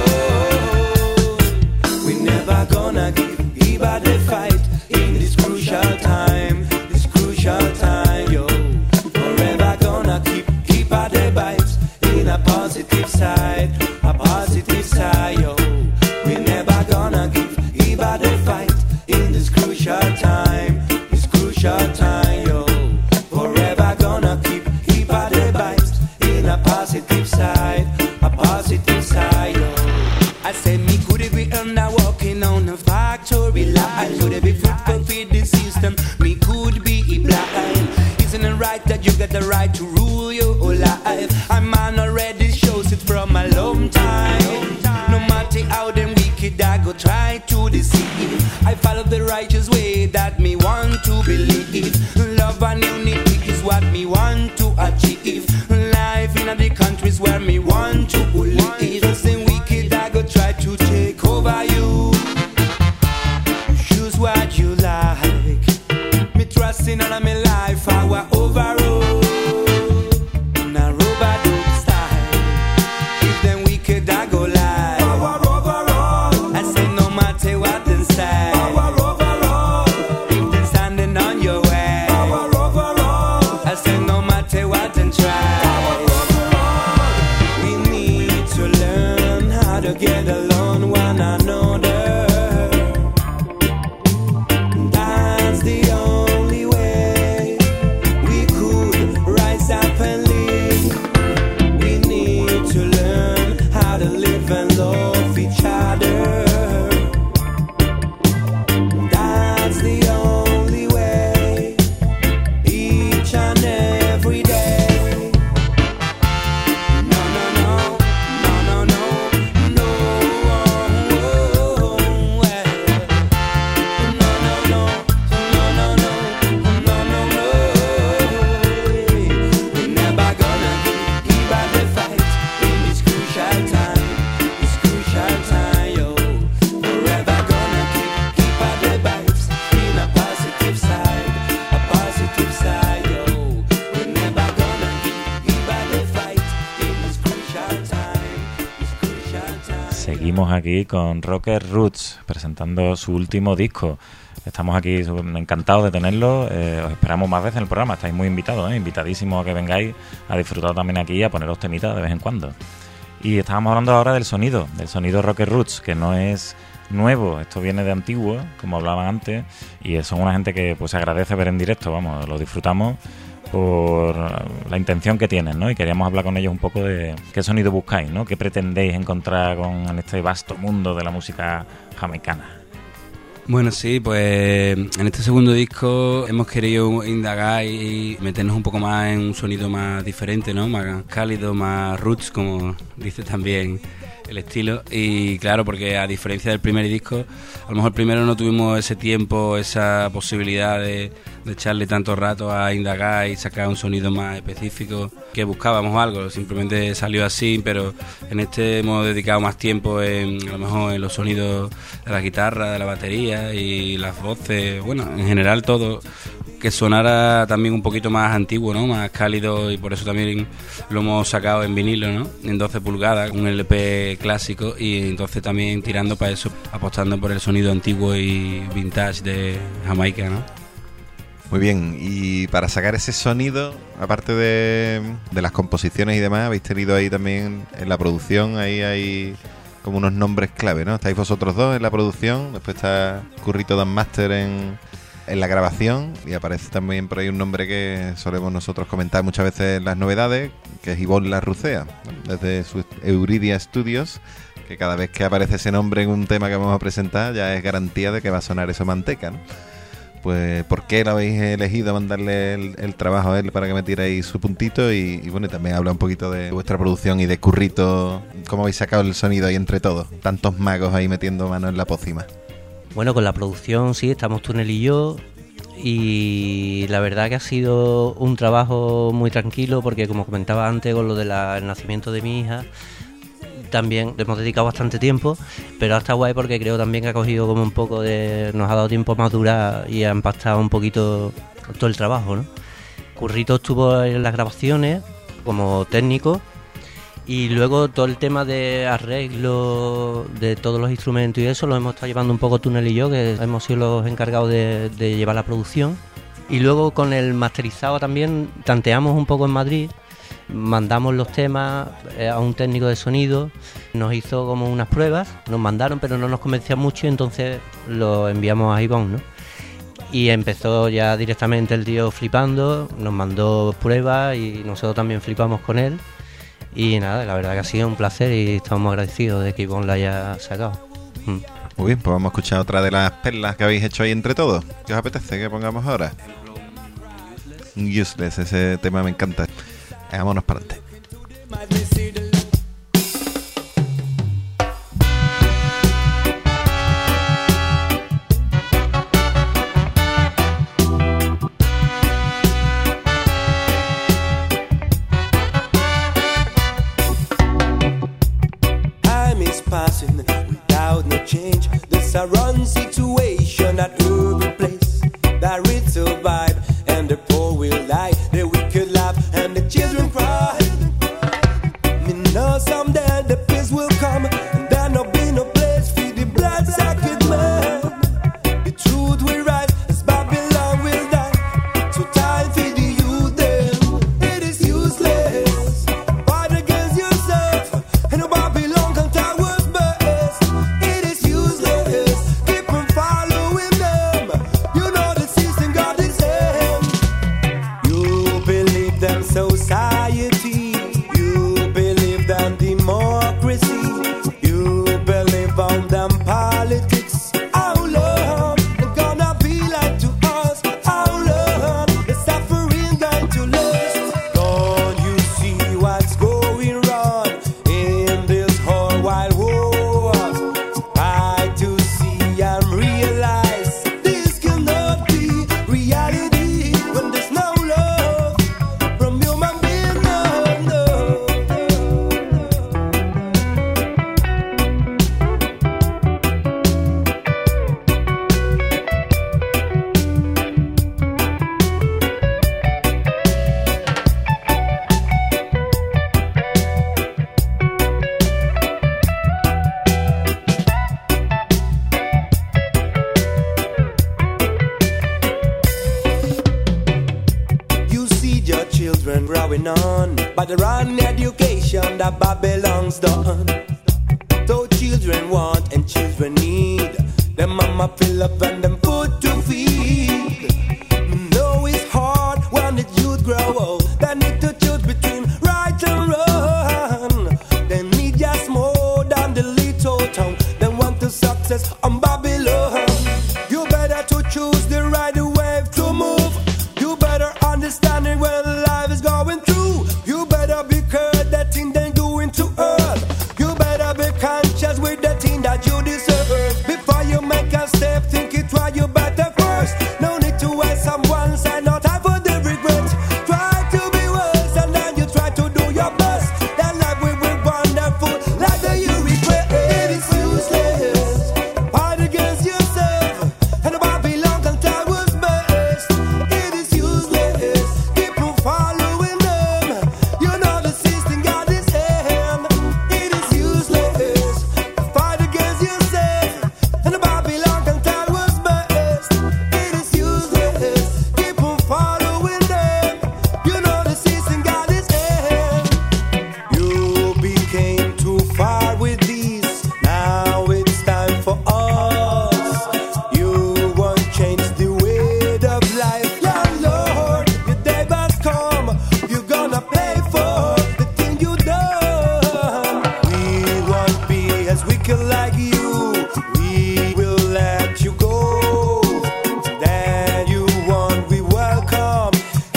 no. We never gonna give Iba the fight in this crucial time, yo. Forever gonna keep at the bites in a positive side, yo. We never gonna give Iba the fight in this crucial time, yo. Forever gonna keep at the bites in a positive side, yo. I said me could it be under walking on a factory line? Could it be fruitful feed the system? Me could be blind. Isn't it right that you got the right to rule your life? A man already shows it from a long time. No matter how them wicked I go try to deceive, I follow the righteous way that me want to believe. Love and unity is what me want to achieve. Life in the countries where me want to live. Just the wicked I go try to take over you. Choose what you like. Me trusting all of my life, our overall. Now robot style. If them wicked I go live. I say no matter what they say. If they standing on your way. I say no matter what they try. We need to learn how to get along one another. That's the only way we could rise up and live. We need to learn how to live and love each other. That's the only way, each and every day. No, no, no, no, no, no, no, oh, well. No, no, no, no, no, no, no, no. We never gonna give up the fight in this crucial time, yo. Forever gonna keep at the bites in a positive side, yo. We never gonna give up the fight in this crucial time. Seguimos aquí con Rocker Roots presentando su último disco. Estamos aquí encantados de tenerlo. Os esperamos más veces en el programa. Estáis muy invitados, invitadísimos a que vengáis a disfrutar también aquí y a poneros temitas de vez en cuando. Y estábamos hablando ahora del sonido Rocker Roots, que no es nuevo, esto viene de antiguo, como hablaban antes, y son una gente que pues se agradece ver en directo, vamos, lo disfrutamos por la intención que tienen, ¿no? Y queríamos hablar con ellos un poco de qué sonido buscáis, ¿no? ¿Qué pretendéis encontrar en este vasto mundo de la música jamaicana? Bueno, sí, pues en este segundo disco hemos querido indagar y meternos un poco más en un sonido más diferente, ¿no? Más cálido, más roots, como dice también el estilo. Y claro, porque a diferencia del primer disco, a lo mejor primero no tuvimos ese tiempo, esa posibilidad de echarle tanto rato a indagar y sacar un sonido más específico, que buscábamos algo, simplemente salió así, pero en este hemos dedicado más tiempo a lo mejor en los sonidos de la guitarra, de la batería y las voces, bueno, en general todo, que sonara también un poquito más antiguo, ¿no? Más cálido, y por eso también lo hemos sacado en vinilo, ¿no? En 12 pulgadas, un LP clásico, y entonces también tirando para eso, apostando por el sonido antiguo y vintage de Jamaica, ¿no? Muy bien, y para sacar ese sonido, aparte de las composiciones y demás, habéis tenido ahí también en la producción, ahí hay como unos nombres clave, ¿no? Estáis vosotros dos en la producción, después está Currito Dan Master en la grabación, y aparece también por ahí un nombre que solemos nosotros comentar muchas veces en las novedades, que es Ivonne Larrucea, ¿no? Desde su Euridia Studios, que cada vez que aparece ese nombre en un tema que vamos a presentar ya es garantía de que va a sonar eso manteca, ¿no? Pues, ¿por qué lo habéis elegido, mandarle el trabajo a él para que me tire ahí su puntito? Y bueno, también habla un poquito de vuestra producción y de Currito, cómo habéis sacado el sonido ahí entre todos, tantos magos ahí metiendo mano en la pócima. Bueno, con la producción sí, estamos Túnel y yo, y la verdad que ha sido un trabajo muy tranquilo, porque como comentaba antes con lo del nacimiento de mi hija, también le hemos dedicado bastante tiempo, pero está guay porque creo también que ha cogido como un poco nos ha dado tiempo a madurar y ha impactado un poquito todo el trabajo, ¿no? Currito estuvo en las grabaciones como técnico, y luego todo el tema de arreglo de todos los instrumentos y eso lo hemos estado llevando un poco Túnel y yo, que hemos sido los encargados de llevar la producción. Y luego con el masterizado también tanteamos un poco en Madrid, mandamos los temas a un técnico de sonido, nos hizo como unas pruebas, nos mandaron pero no nos convencía mucho, y entonces lo enviamos a Ivonne, ¿no? Y empezó ya directamente el tío flipando, nos mandó pruebas y nosotros también flipamos con él. Y nada, la verdad que ha sido un placer y estamos muy agradecidos de que Ivonne la haya sacado. Muy bien, pues vamos a escuchar otra de las perlas que habéis hecho ahí entre todos. ¿Qué os apetece que pongamos ahora? Useless, ese tema me encanta. Vámonos para adelante. Passing without no change. There's a run situation at every place. The rich survive and the poor will die. The wicked laugh and the children cry. Me know someday the peace will come, and there no be no place for the blood-sucking man. The truth will rise as Babylon will die. So time for the youth then. It is useless. Fight against yourself and the Babylon can tell. Growing on, but the wrong education that Babylon's done. So children want and children need them mama fill up and them food to feed. No, it's hard when the youth grow heard the thing they doing to earth. You better be conscious with the thing that you deserve. Before you make a step, think it why you better first. No need to waste someone, say not time for the regret. Try to be worse and then you try to do your best. That life will be wonderful, like the you regret. It is useless, fight against yourself. And about belong and time was best. It is useless, keep on following them. You know the system got its hand. It is useless, fight against yourself. And about belong and time was best. It is useless, keep on following them. You know the system got its hand. You became too far with these. Now it's time for us. You won't change the way of life, yeah, Lord. Your day must come. You're gonna pay for the thing you done. We won't be as wicked like you. We will let you go. Then you won't be welcome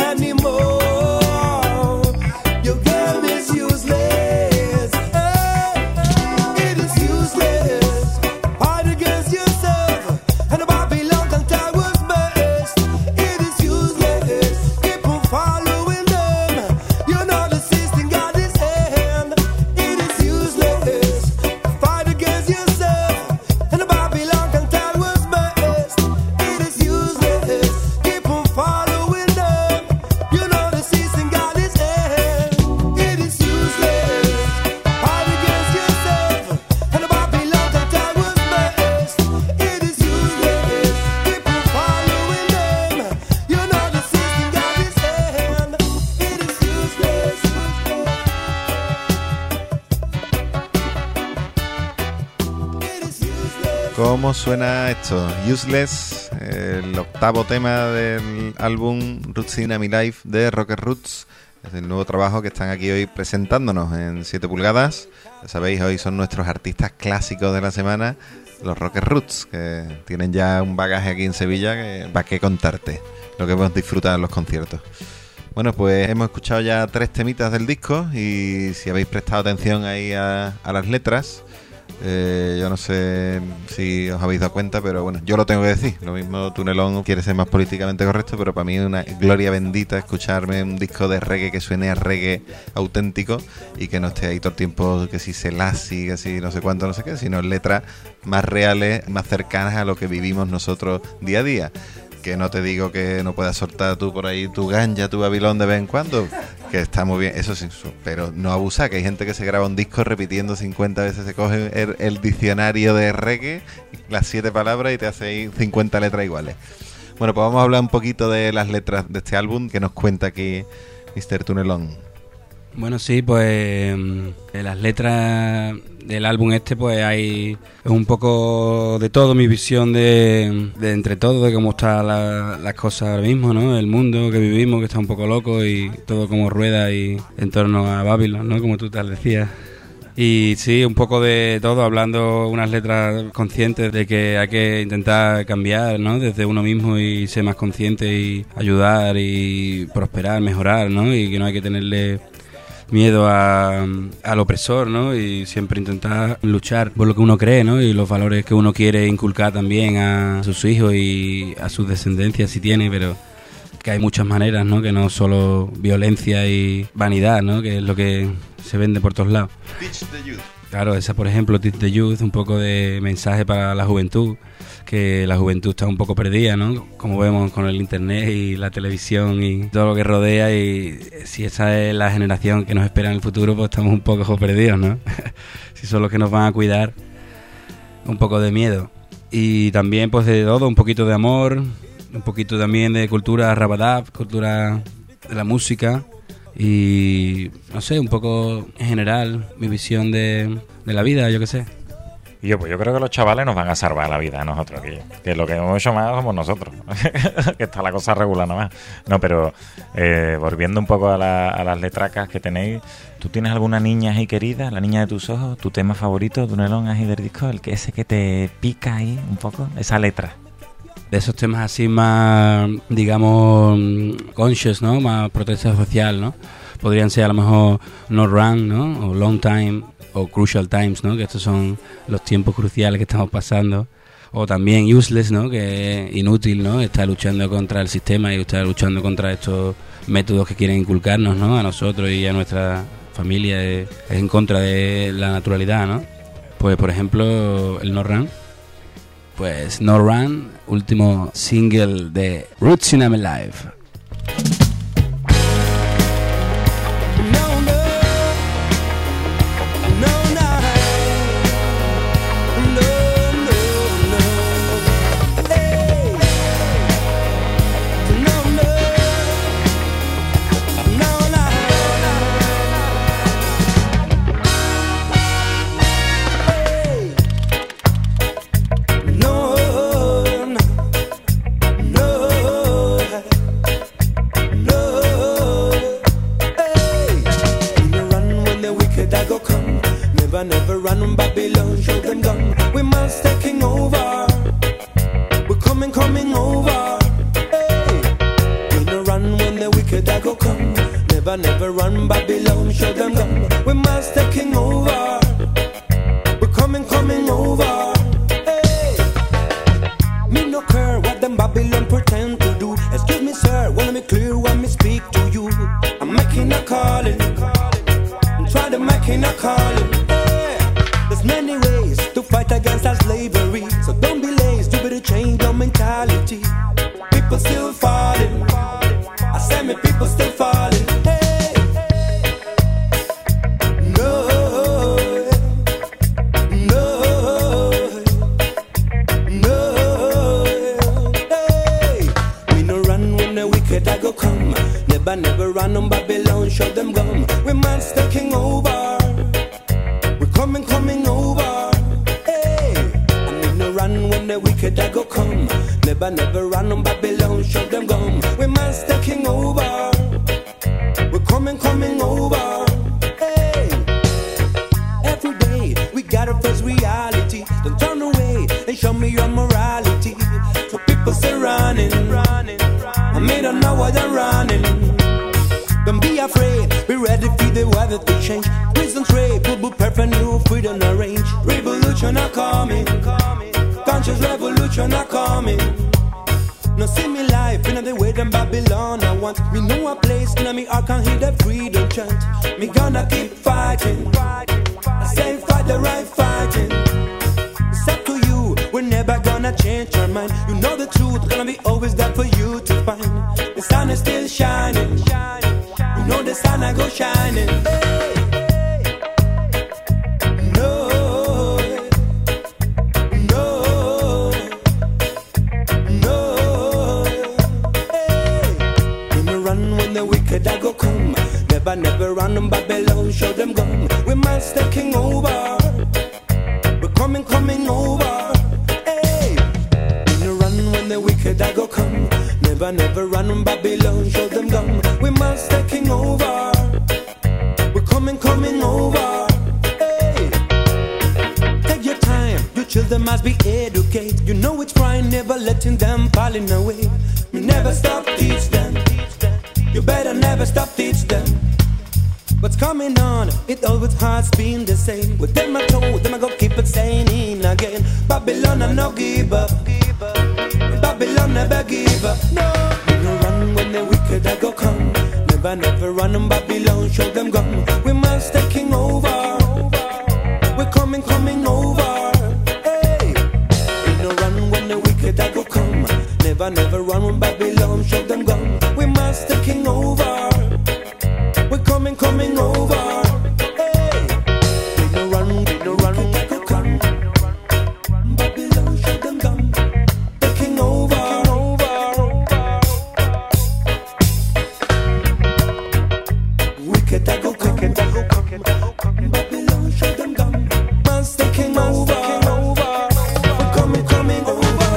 anymore. Your game is useless. It is useless. Fight against yourself. And about belong and time was best. It is useless. Keep on following them. You know the system got its hand. It is useless. Fight against yourself. And about belong and time was best. It is useless. Keep on following them. You know the system got its hand. It is useless. Fight against yourself. And about belong and time was best. It is useless. Keep on following them. You know the system got its hand. It is useless. ¿Cómo suena esto? Useless, el octavo tema del álbum Roots in My Life de Rocket Roots. Es el nuevo trabajo que están aquí hoy presentándonos en 7 pulgadas. Ya sabéis, hoy son nuestros artistas clásicos de la semana, los Rocket Roots, que tienen ya un bagaje aquí en Sevilla que para qué contarte, lo que hemos disfrutado en los conciertos. Bueno, pues hemos escuchado ya 3 temitas del disco y si habéis prestado atención ahí a las letras, yo no sé si os habéis dado cuenta, pero bueno, yo lo tengo que decir. Lo mismo Tunelón quiere ser más políticamente correcto, pero para mí es una gloria bendita escucharme un disco de reggae que suene a reggae auténtico y que no esté ahí todo el tiempo que si Selassie, que si no sé cuánto, no sé qué, sino letras más reales, más cercanas a lo que vivimos nosotros día a día. Que no te digo que no puedas soltar tú por ahí tu ganja, tu Babilón de vez en cuando, que está muy bien, eso sí, pero no abusar, que hay gente que se graba un disco repitiendo 50 veces, se coge el diccionario de reggae, las 7 palabras y te hace ahí 50 letras iguales. Bueno, pues vamos a hablar un poquito de las letras de este álbum que nos cuenta aquí Mr. Tunelón. Bueno, sí, pues en las letras del álbum pues hay un poco de todo, mi visión de entre todo, de cómo están las cosas ahora mismo, ¿no? El mundo que vivimos, que está un poco loco y todo como rueda y en torno a Babylon, ¿no? Como tú tal decías. Y sí, un poco de todo, hablando unas letras conscientes de que hay que intentar cambiar, ¿no? Desde uno mismo y ser más consciente y ayudar y prosperar, mejorar, ¿no? Y que no hay que tenerle miedo al opresor, ¿no? Y siempre intentar luchar por lo que uno cree, ¿no? Y los valores que uno quiere inculcar también a sus hijos y a sus descendencias si tiene, pero que hay muchas maneras, ¿no? Que no solo violencia y vanidad, ¿no? Que es lo que se vende por todos lados. Teach the Youth. Claro, esa por ejemplo, Teach the Youth, un poco de mensaje para la juventud, que la juventud está un poco perdida, ¿no? Como vemos con el internet y la televisión y todo lo que rodea, y si esa es la generación que nos espera en el futuro, pues estamos un poco perdidos, ¿no? Si son los que nos van a cuidar, un poco de miedo. Y también pues de todo, un poquito de amor, un poquito también de cultura rabadab, cultura de la música. Y no sé, un poco en general mi visión de la vida, yo qué sé. Y yo creo que los chavales nos van a salvar la vida a nosotros, que lo que hemos hecho más somos nosotros. Que está la cosa regular nada más. No, pero volviendo un poco a las letracas que tenéis, ¿tú tienes alguna niña ahí querida, la niña de tus ojos, tu tema favorito, Tunelón, ahí del disco, ese que te pica ahí un poco, esa letra? De esos temas así más, digamos, conscious, ¿no? Más protesta social, ¿no? podrían ser a lo mejor No Run, ¿no? O Long Time o Crucial Times, ¿no? Que estos son los tiempos cruciales que estamos pasando. O también Useless, ¿no? Que es inútil, ¿no? Está luchando contra el sistema y está luchando contra estos métodos que quieren inculcarnos, ¿no? A nosotros y a nuestra familia, es en contra de la naturalidad, ¿no? Pues por ejemplo el No Run. Pues No Run, último single de Roots in My Life. Never run on Babylon, show them gun. We must taking over. We're coming over. Hey, we no run when the wicked I go come. Never run Babylon, show them gun. We must taking over. We're coming over. Hey, me no care what them Babylon pretend to do. Excuse me, sir, wanna be clear when me speak to you. I'm making a calling. I'm trying to making a calling. There's many ways to fight against our slavery, so don't be lazy, do better change your mentality. People still falling, I say me people still falling. Hey, no, hey, we no run when the wicked I go come. Never run on Babylon, show them gum. We must taking over. Coming over. Hey, I need no run when the wicked I go come. Never run on Babylon, show them gum. We must taking over. We're coming over. Hey, every day we gotta face reality. Don't turn away and show me your morality. So people still running. I may don't know why they're running. Don't be afraid, be ready for the weather to change. Prison trade, will be perfect, new freedom arrange. Revolution are coming, conscious revolution are coming. No see me life, in the way them Babylon I want. Me know a place, now me I can hear the freedom chant. Me gonna keep fighting, I say fight the right fighting. It's up to you, we're never gonna change our mind. You know the truth, gonna be always there for you to find. The sun is still shining, you know the sun I go shining. Hey. I go come, never run on Babylon, show them gum. We must taking over. We're coming over. Hey, we no run when the wicked I go come. Never run on Babylon, show them gum. We must taking over. We're coming over. Hey, take your time. Your children must be educated. You know it's right, never letting them falling away. We never stop teach them. You better never stop teach them. What's coming on, it always has been the same. With them I told them I go keep it saying again. Babylon I no give up. Babylon never give up. No, we no run when the wicked I go come. Never run on Babylon, show them gum. We must taking over. We're coming over. Hey, we no run when the wicked I go come. Never run on Babylon, show them gum. We must taking over. We're coming over. Hey, we no run, come. Babylon, show them gum. Taking over. Wicked I go come. Babylon, show them gum. Must taking over. We're coming over.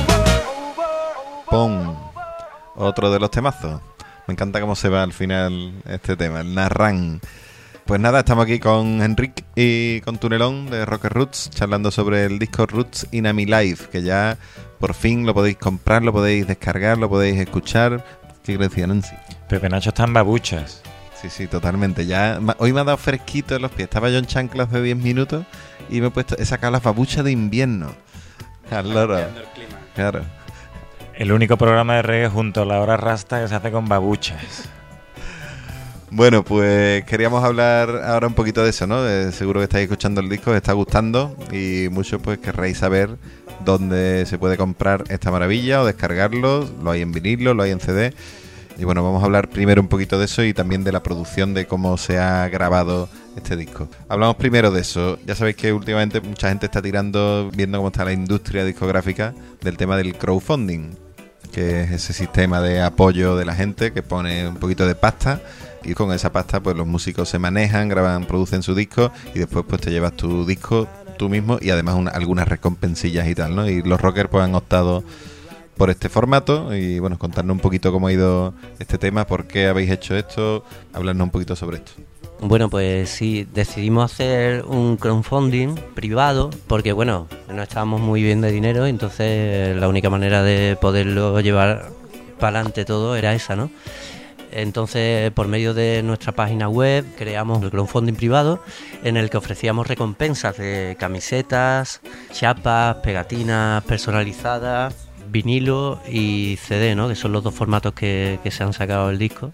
Pon otro de los temazos. Me encanta cómo se va al final este tema, el Narran. Pues nada, estamos aquí con Enric y con Tunelón de Rocket Roots, charlando sobre el disco Roots in My Life, que ya por fin lo podéis comprar, lo podéis descargar, lo podéis escuchar. ¿Qué decía Nancy? Pepe Nacho está en babuchas. Sí, totalmente. Hoy me ha dado fresquito en los pies. Estaba yo en chanclas de 10 minutos y me he sacado las babuchas de invierno. Al loro. Claro. El único programa de reggae junto a la hora rasta que se hace con babuchas. Bueno, pues queríamos hablar ahora un poquito de eso, ¿no? Seguro que estáis escuchando el disco, os está gustando y muchos pues querréis saber dónde se puede comprar esta maravilla o descargarlo. Lo hay en vinilo, lo hay en CD. Y bueno, vamos a hablar primero un poquito de eso y también de la producción, de cómo se ha grabado este disco. Hablamos primero de eso. Ya sabéis que últimamente mucha gente está viendo cómo está la industria discográfica del tema del crowdfunding, que es ese sistema de apoyo de la gente que pone un poquito de pasta y con esa pasta pues los músicos se manejan, graban, producen su disco y después pues te llevas tu disco tú mismo y además algunas recompensillas y tal, ¿no? Y los rockers pues han optado por este formato y bueno, contarnos un poquito cómo ha ido este tema, por qué habéis hecho esto, hablarnos un poquito sobre esto. Bueno, pues sí, decidimos hacer un crowdfunding privado porque, bueno, no estábamos muy bien de dinero, entonces la única manera de poderlo llevar para adelante todo era esa, ¿no? Entonces, por medio de nuestra página web, creamos el crowdfunding privado en el que ofrecíamos recompensas de camisetas, chapas, pegatinas personalizadas, vinilo y CD, ¿no? Que son los dos formatos que se han sacado del disco.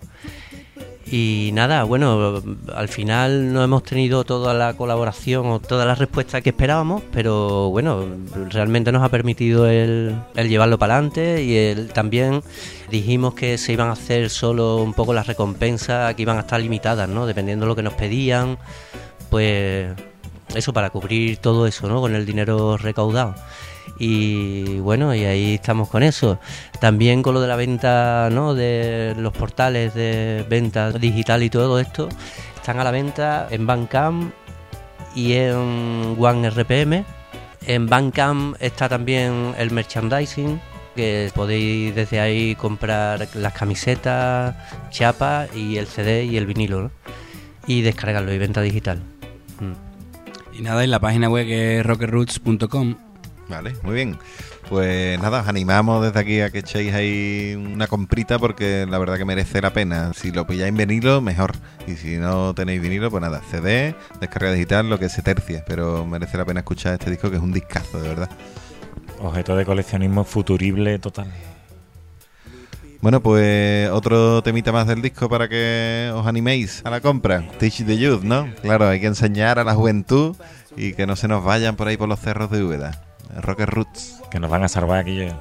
Y nada, bueno, al final no hemos tenido toda la colaboración o toda la respuesta que esperábamos, pero bueno, realmente nos ha permitido el llevarlo para adelante y también dijimos que se iban a hacer solo un poco las recompensas, que iban a estar limitadas, ¿no? Dependiendo de lo que nos pedían, pues eso, para cubrir todo eso, ¿no? Con el dinero recaudado. Y bueno, y ahí estamos con eso. También con lo de la venta, ¿no? De los portales de venta digital y todo esto, están a la venta en Bandcamp y en OneRPM. En Bandcamp está también el merchandising, que podéis desde ahí comprar las camisetas, chapas y el CD y el vinilo, ¿no? Y descargarlo y venta digital. Y nada, en la página web que es rockerroots.com. Vale, muy bien. Pues nada, os animamos desde aquí a que echéis ahí una comprita porque la verdad que merece la pena. Si lo pilláis en vinilo, mejor. Y si no tenéis vinilo, pues nada, CD, descarga digital, lo que se tercie. Pero merece la pena escuchar este disco que es un discazo, de verdad. Objeto de coleccionismo futurible total. Bueno, pues otro temita más del disco para que os animéis a la compra. Teach the Youth, ¿no? Claro, hay que enseñar a la juventud y que no se nos vayan por ahí por los cerros de Úbeda. Rocker Roots. Que nos van a salvar aquí ya.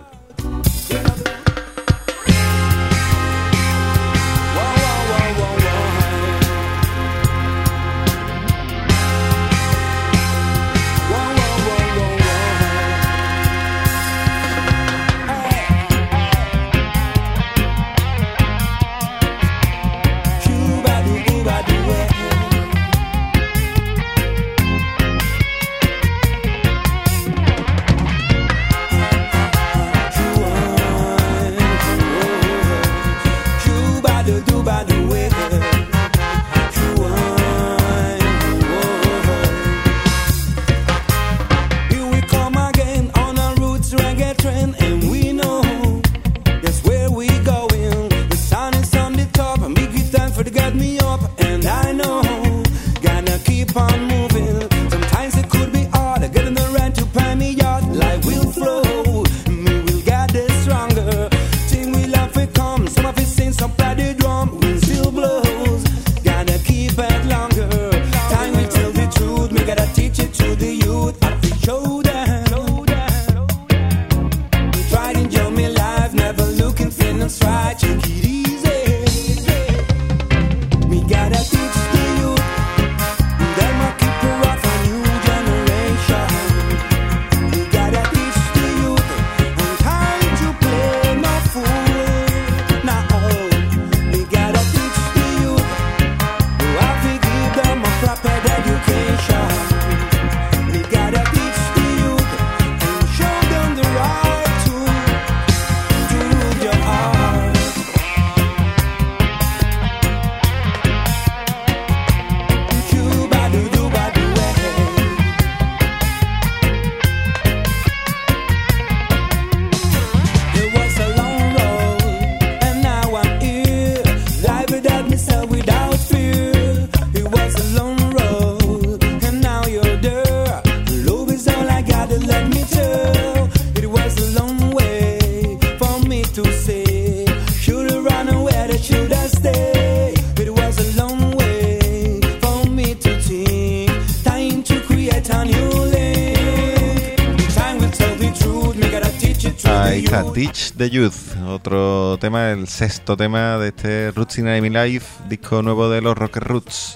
Ibiza, Teach the Youth, otro tema, el sexto tema de este Roots in My Life, disco nuevo de los Rocker Roots,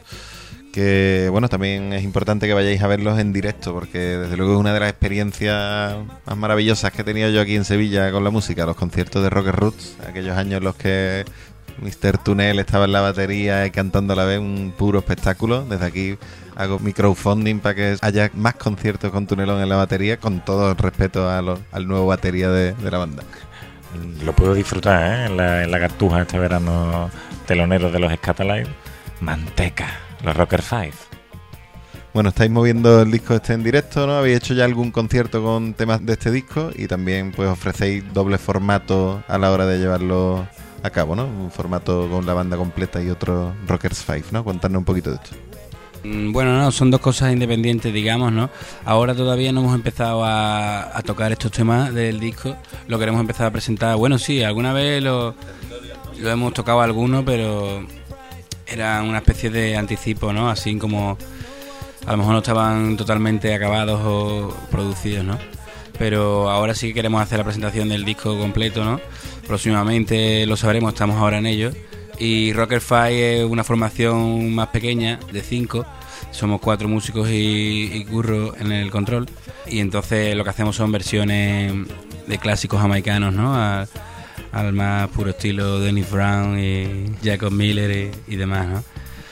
que bueno, también es importante que vayáis a verlos en directo, porque desde luego es una de las experiencias más maravillosas que he tenido yo aquí en Sevilla con la música, los conciertos de Rocker Roots, aquellos años en los que Mr. Tunel estaba en la batería y cantando a la vez, un puro espectáculo. Desde aquí hago mi crowdfunding para que haya más conciertos con Tunelón en la batería, con todo el respeto al nuevo batería de la banda. Lo puedo disfrutar, en la Cartuja este verano, teloneros de los Scatalites. Manteca, los Rocker Five. Bueno, estáis moviendo el disco este en directo, ¿no? Habéis hecho ya algún concierto con temas de este disco y también pues ofrecéis doble formato a la hora de llevarlo a cabo, ¿no? Un formato con la banda completa y otro Rockers Five, ¿no? Contarnos un poquito de esto. Bueno, no, son dos cosas independientes, digamos, ¿no? Ahora todavía no hemos empezado a tocar estos temas del disco. Lo queremos empezar a presentar. Bueno, sí, alguna vez lo hemos tocado alguno, pero era una especie de anticipo, ¿no? Así como a lo mejor no estaban totalmente acabados o producidos, ¿no? Pero ahora sí queremos hacer la presentación del disco completo, ¿no? Próximamente lo sabremos, estamos ahora en ello. Y Rocker Five es una formación más pequeña, de 5. Somos 4 músicos y Curro en el control. Y entonces lo que hacemos son versiones de clásicos jamaicanos, ¿no? Al más puro estilo Dennis Brown y Jacob Miller y demás, ¿no?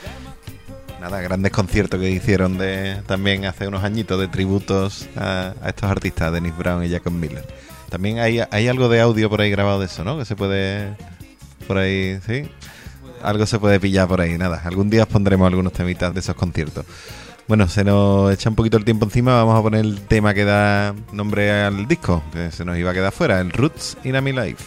Nada, grandes conciertos que hicieron también hace unos añitos de tributos a estos artistas, Dennis Brown y Jacob Miller. También hay algo de audio por ahí grabado de eso, ¿no? Que se puede... Por ahí, ¿sí? Algo se puede pillar por ahí, nada. Algún día os pondremos algunos temitas de esos conciertos. Bueno, se nos echa un poquito el tiempo encima. Vamos a poner el tema que da nombre al disco, que se nos iba a quedar fuera, el Roots in My Life.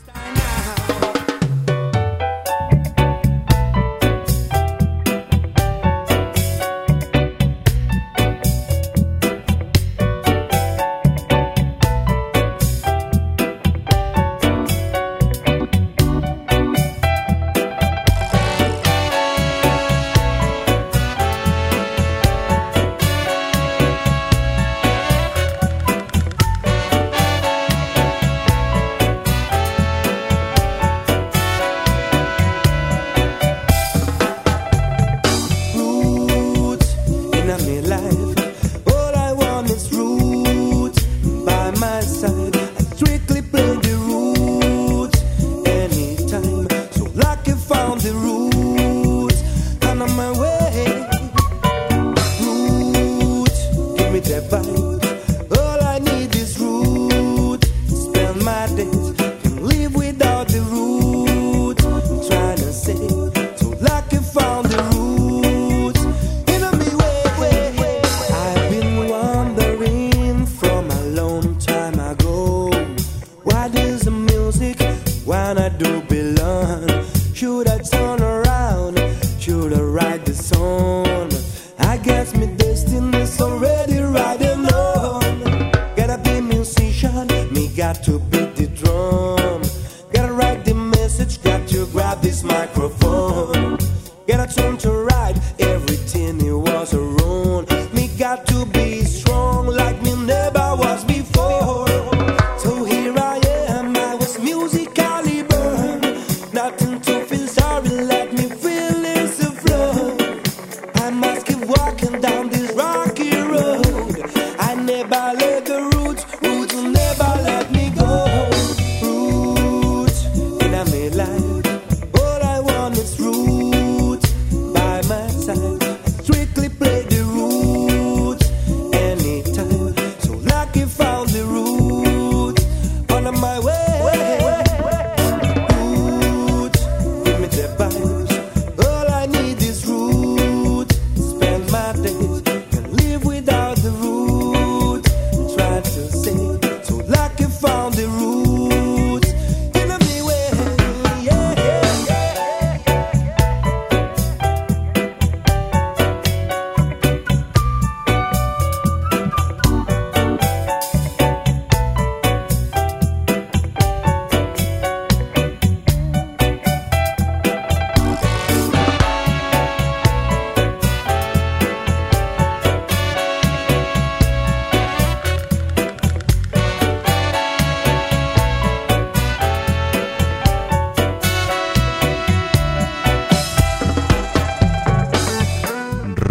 Should I turn around? Should I write the song? I guess my destiny's already riding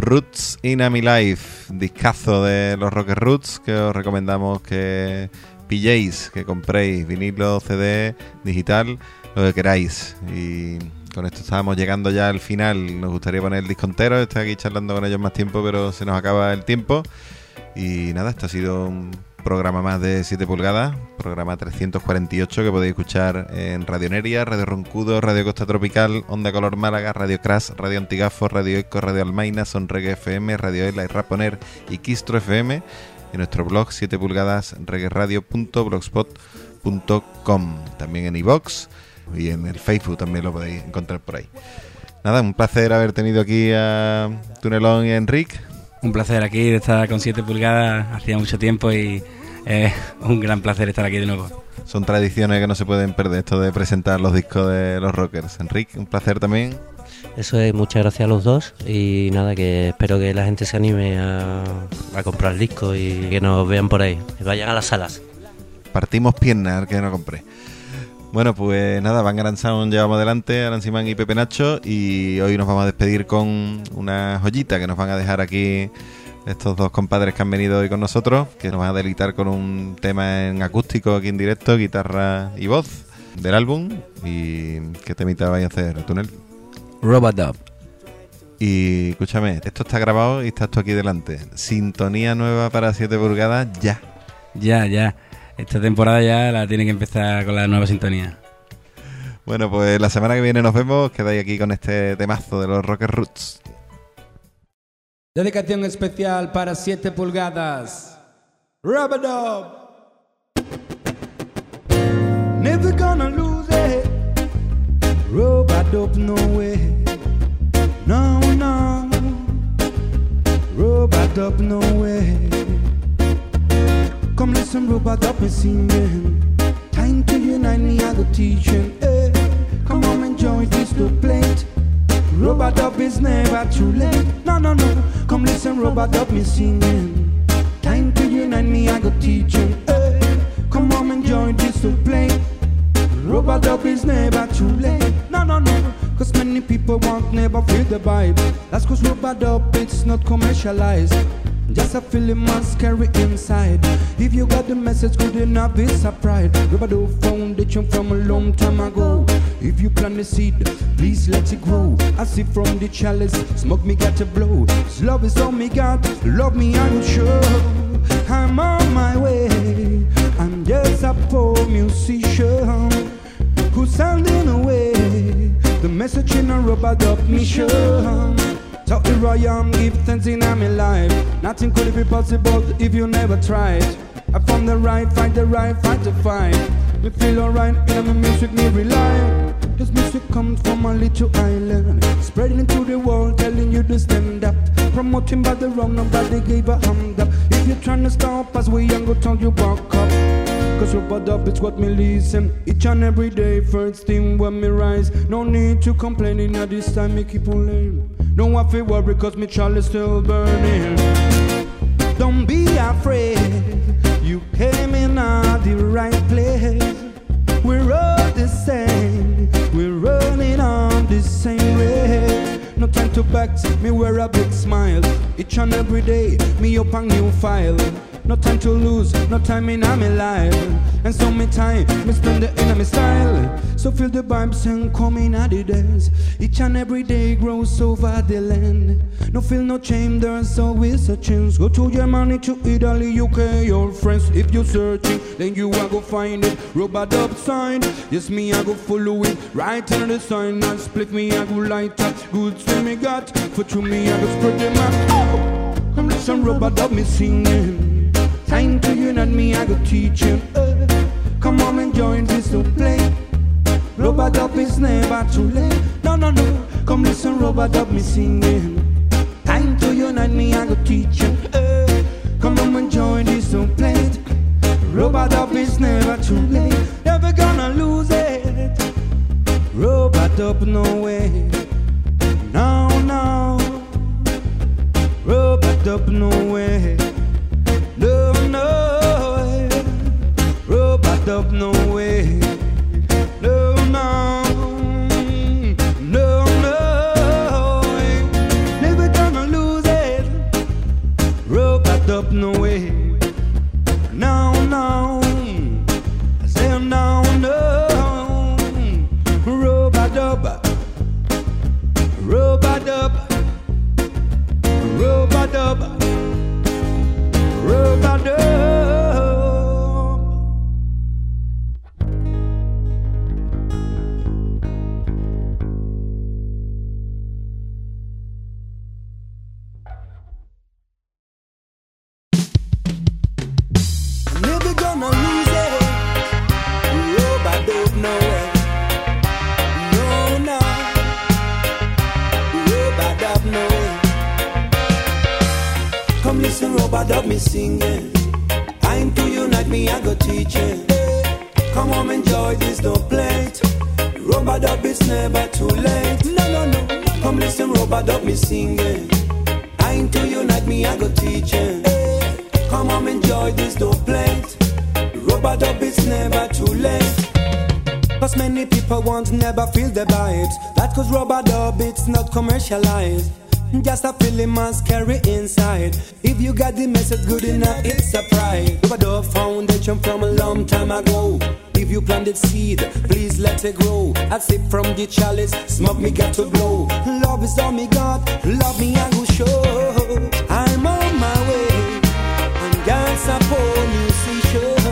Roots in a My Life, discazo de los Rocker Roots que os recomendamos que pilléis, que compréis vinilo, CD, digital, lo que queráis. Y con esto estábamos llegando ya al final. Nos gustaría poner el disco entero, estoy aquí charlando con ellos más tiempo, pero se nos acaba el tiempo. Y nada, esto ha sido un programa más de 7 pulgadas, programa 348 que podéis escuchar en Radio Neria, Radio Roncudo, Radio Costa Tropical, Onda Color Málaga, Radio Crash, Radio Antigafo, Radio Eco, Radio Almaina, Son Reggae FM, Radio Ela y Raponer y Quistro FM, en nuestro blog 7pulgadasreggaeradio.blogspot.com, también en iVoox y en el Facebook también lo podéis encontrar por ahí. Nada, un placer haber tenido aquí a Tunelón y a Enrique. Un placer aquí de estar con 7 pulgadas, hacía mucho tiempo y es un gran placer estar aquí de nuevo. Son tradiciones que no se pueden perder, esto de presentar los discos de los rockers. Enrique, un placer también. Eso es, muchas gracias a los dos y nada, que espero que la gente se anime a comprar el disco y que nos vean por ahí, que vayan a las salas. Partimos piernas al que no compré. Bueno, pues nada, Van Sound llevamos adelante, Alan Simán y Pepe Nacho, y hoy nos vamos a despedir con una joyita que nos van a dejar aquí estos dos compadres que han venido hoy con nosotros, que nos van a deleitar con un tema en acústico aquí en directo, guitarra y voz del álbum. ¿Y qué temita vais a hacer, Tunel? Robadub. Y escúchame, esto está grabado y estás tú aquí delante. Sintonía nueva para 7 pulgadas ya. Ya. Esta temporada ya la tiene que empezar con la nueva sintonía. Bueno, pues la semana que viene nos vemos. Quedáis aquí con este temazo de los Rocker Roots. Dedicación especial para 7 pulgadas. Rub-a-dub. Never gonna lose it. Rub-a-dub, no way. No. Rub-a-dub, no way. Come listen, Rub-a-dub is singing. Time to unite me, I go teaching. Hey, come on, enjoy this to plate. Rub-a-dub is never too late. No. Come listen, Rub-a-dub is singing. Time to unite me, I go teaching. Hey, come on, enjoy this to plate. Rub-a-dub is never too late. No. Cause many people won't never feel the vibe. That's cause Rub-a-dub, it's not commercialized. Just a feeling must carry inside. If you got the message good enough, it's a pride. Rub-a-dub foundation from a long time ago. If you plant the seed, please let it grow. I see from the chalice, smoke me got to blow. This love is all me got, love me I will show. I'm on my way, I'm just a poor musician who's sending away the message in a Rub-a-dub mission. So here I am, give thanks in my life. Nothing could be possible if you never tried. I found the right, fight the right, fight to fight. Me feel alright, in my music me rely. This music comes from a little island, spreading into the world, telling you to stand up. Promoting by the wrong, nobody gave a hand up. If you're trying to stop us, we ain't gonna tell you back up. Cause Rub-a-dub, it's what me listen each and every day, first thing when me rise. No need to complain, in this time me keep on learning. Don't have to worry cause me chalice still burning. Don't be afraid, you came in at the right place. We're all the same, we're running on the same way. No time to vex, me wear a big smile. Each and every day, me up a new file. No time to lose, no time in my life. And so me time, me spend it in my style. So feel the vibes and come in at the dance. Each and every day grows over the land. No feel no shame, there's always a chance. Go to Germany, to Italy, UK, your friends. If you're searching, then you are go find it. Rub-a-dub sign, yes me I go follow it. Right in the sign, and split me I go light up. Good swim me got, for to me I go spread them out. Oh, come listen, Rub-a-dub me singing. Time to unite me, I go teaching. Come on and join this to play. Rub-a-dub is never too late. No. Come listen, Rub-a-dub me singing. Time to unite me, I go teaching. Come on and join this to play. Rub-a-dub is never too late. Never gonna lose it. Rub-a-dub, no way. No. Rub-a-dub, no way. No way. Rub-a-dub, no way. No way. Never gonna lose it. dub, no way. No, no. I say no, no. Rub-a-dub. Rub-a-dub. Rub-a-dub. Rub-a-dub. Never gonna lose it. Rub-a-dub, no way. No, no. Rub-a-dub, no way. Come listen, rub-a-dub, me singing. Time to unite me, I go teaching. Come on, enjoy this, don't play it. Rub-a-dub, it's never too late. No, no, no. Come listen, rub-a-dub, me singing. Time to unite me, I go teaching. Come on, enjoy this, don't play it. Rub-a-dub, it's never too late. Cause many people won't never feel the vibes. That cause rub-a-dub, it's not commercialized. Just a feeling must carry inside. If you got the message good enough, it's a pride. Rub-a-dub foundation from a long time ago. If you planted seed, please let it grow. I sip from the chalice, smoke me got to blow. Love is all me got, love me I go show. I'm on my way, and God's upon you see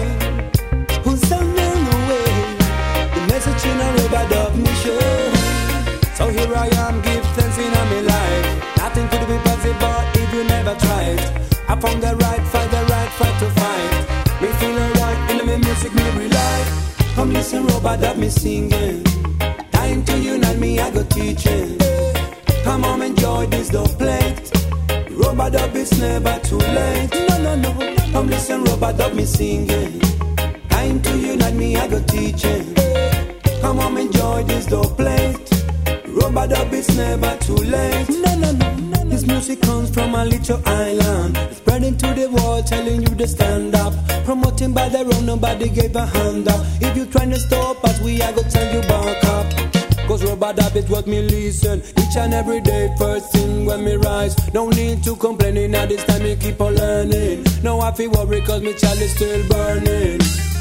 sure. Who's on the way? The message in a rub-a-dub me show. So here I am, give thanks in my life. Nothing could be possible if you never tried. I found the right fight to fight. Me feel alright in my music, me rely. Come listen, rub-a-dub, me singing. Time to unite me, I go teaching. Come on, enjoy this, don't play it. Rub-a-dub, it's never too late. No, no, no. Come listen, rub-a-dub, me singing. Time to unite me, I go teaching. Come on, enjoy this, don't play it. Rub-a-dub, it's never too late. No, no, no. This music comes from a little island, spreading to the world, telling you to stand up. Promoting by the road, nobody gave a hand up. If you trying to stop us, we are gonna tell you back up. Cause rub-a-dub is what me listen each and every day, first thing when me rise. No need to complain, at this time me keep on learning. No I feel worry cause me child is still burning.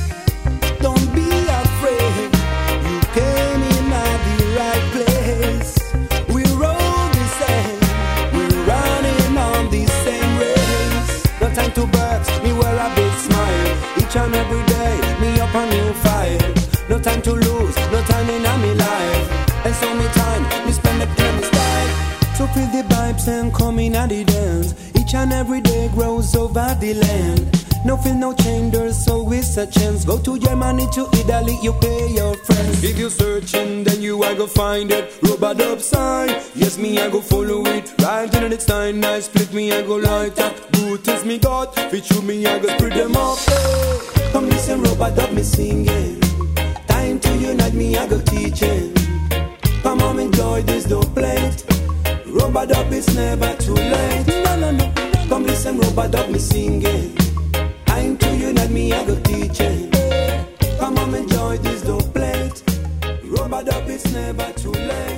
Don't be afraid, you came in at the right place. We're all the same, we're running on the same race. No time to burst, me wear a big smile. Each and every day, me up a new fight. No time to lose, no time in my life. And so me time, me spend the time style. So feel the vibes and come in at the dance. Each and every day grows over the land. No feel no change, there's always a chance. Go to Germany, to Italy, you pay your friends. If you searching, then you I go find it. Rub-a-dub sign, yes me I go follow it. Right in the next time, nice split me I go light up. Good is me God, feature me I go spread them up. Hey. Come listen, rub-a-dub me singing. Time to unite me I go teaching. Come on, enjoy this, don't play it. Rub-a-dub is never too late. No, no, no. Come listen, rub-a-dub me singing. Time to unite me, I go teaching. Come on, enjoy this, don't play it. Rub-a-dub is never too late.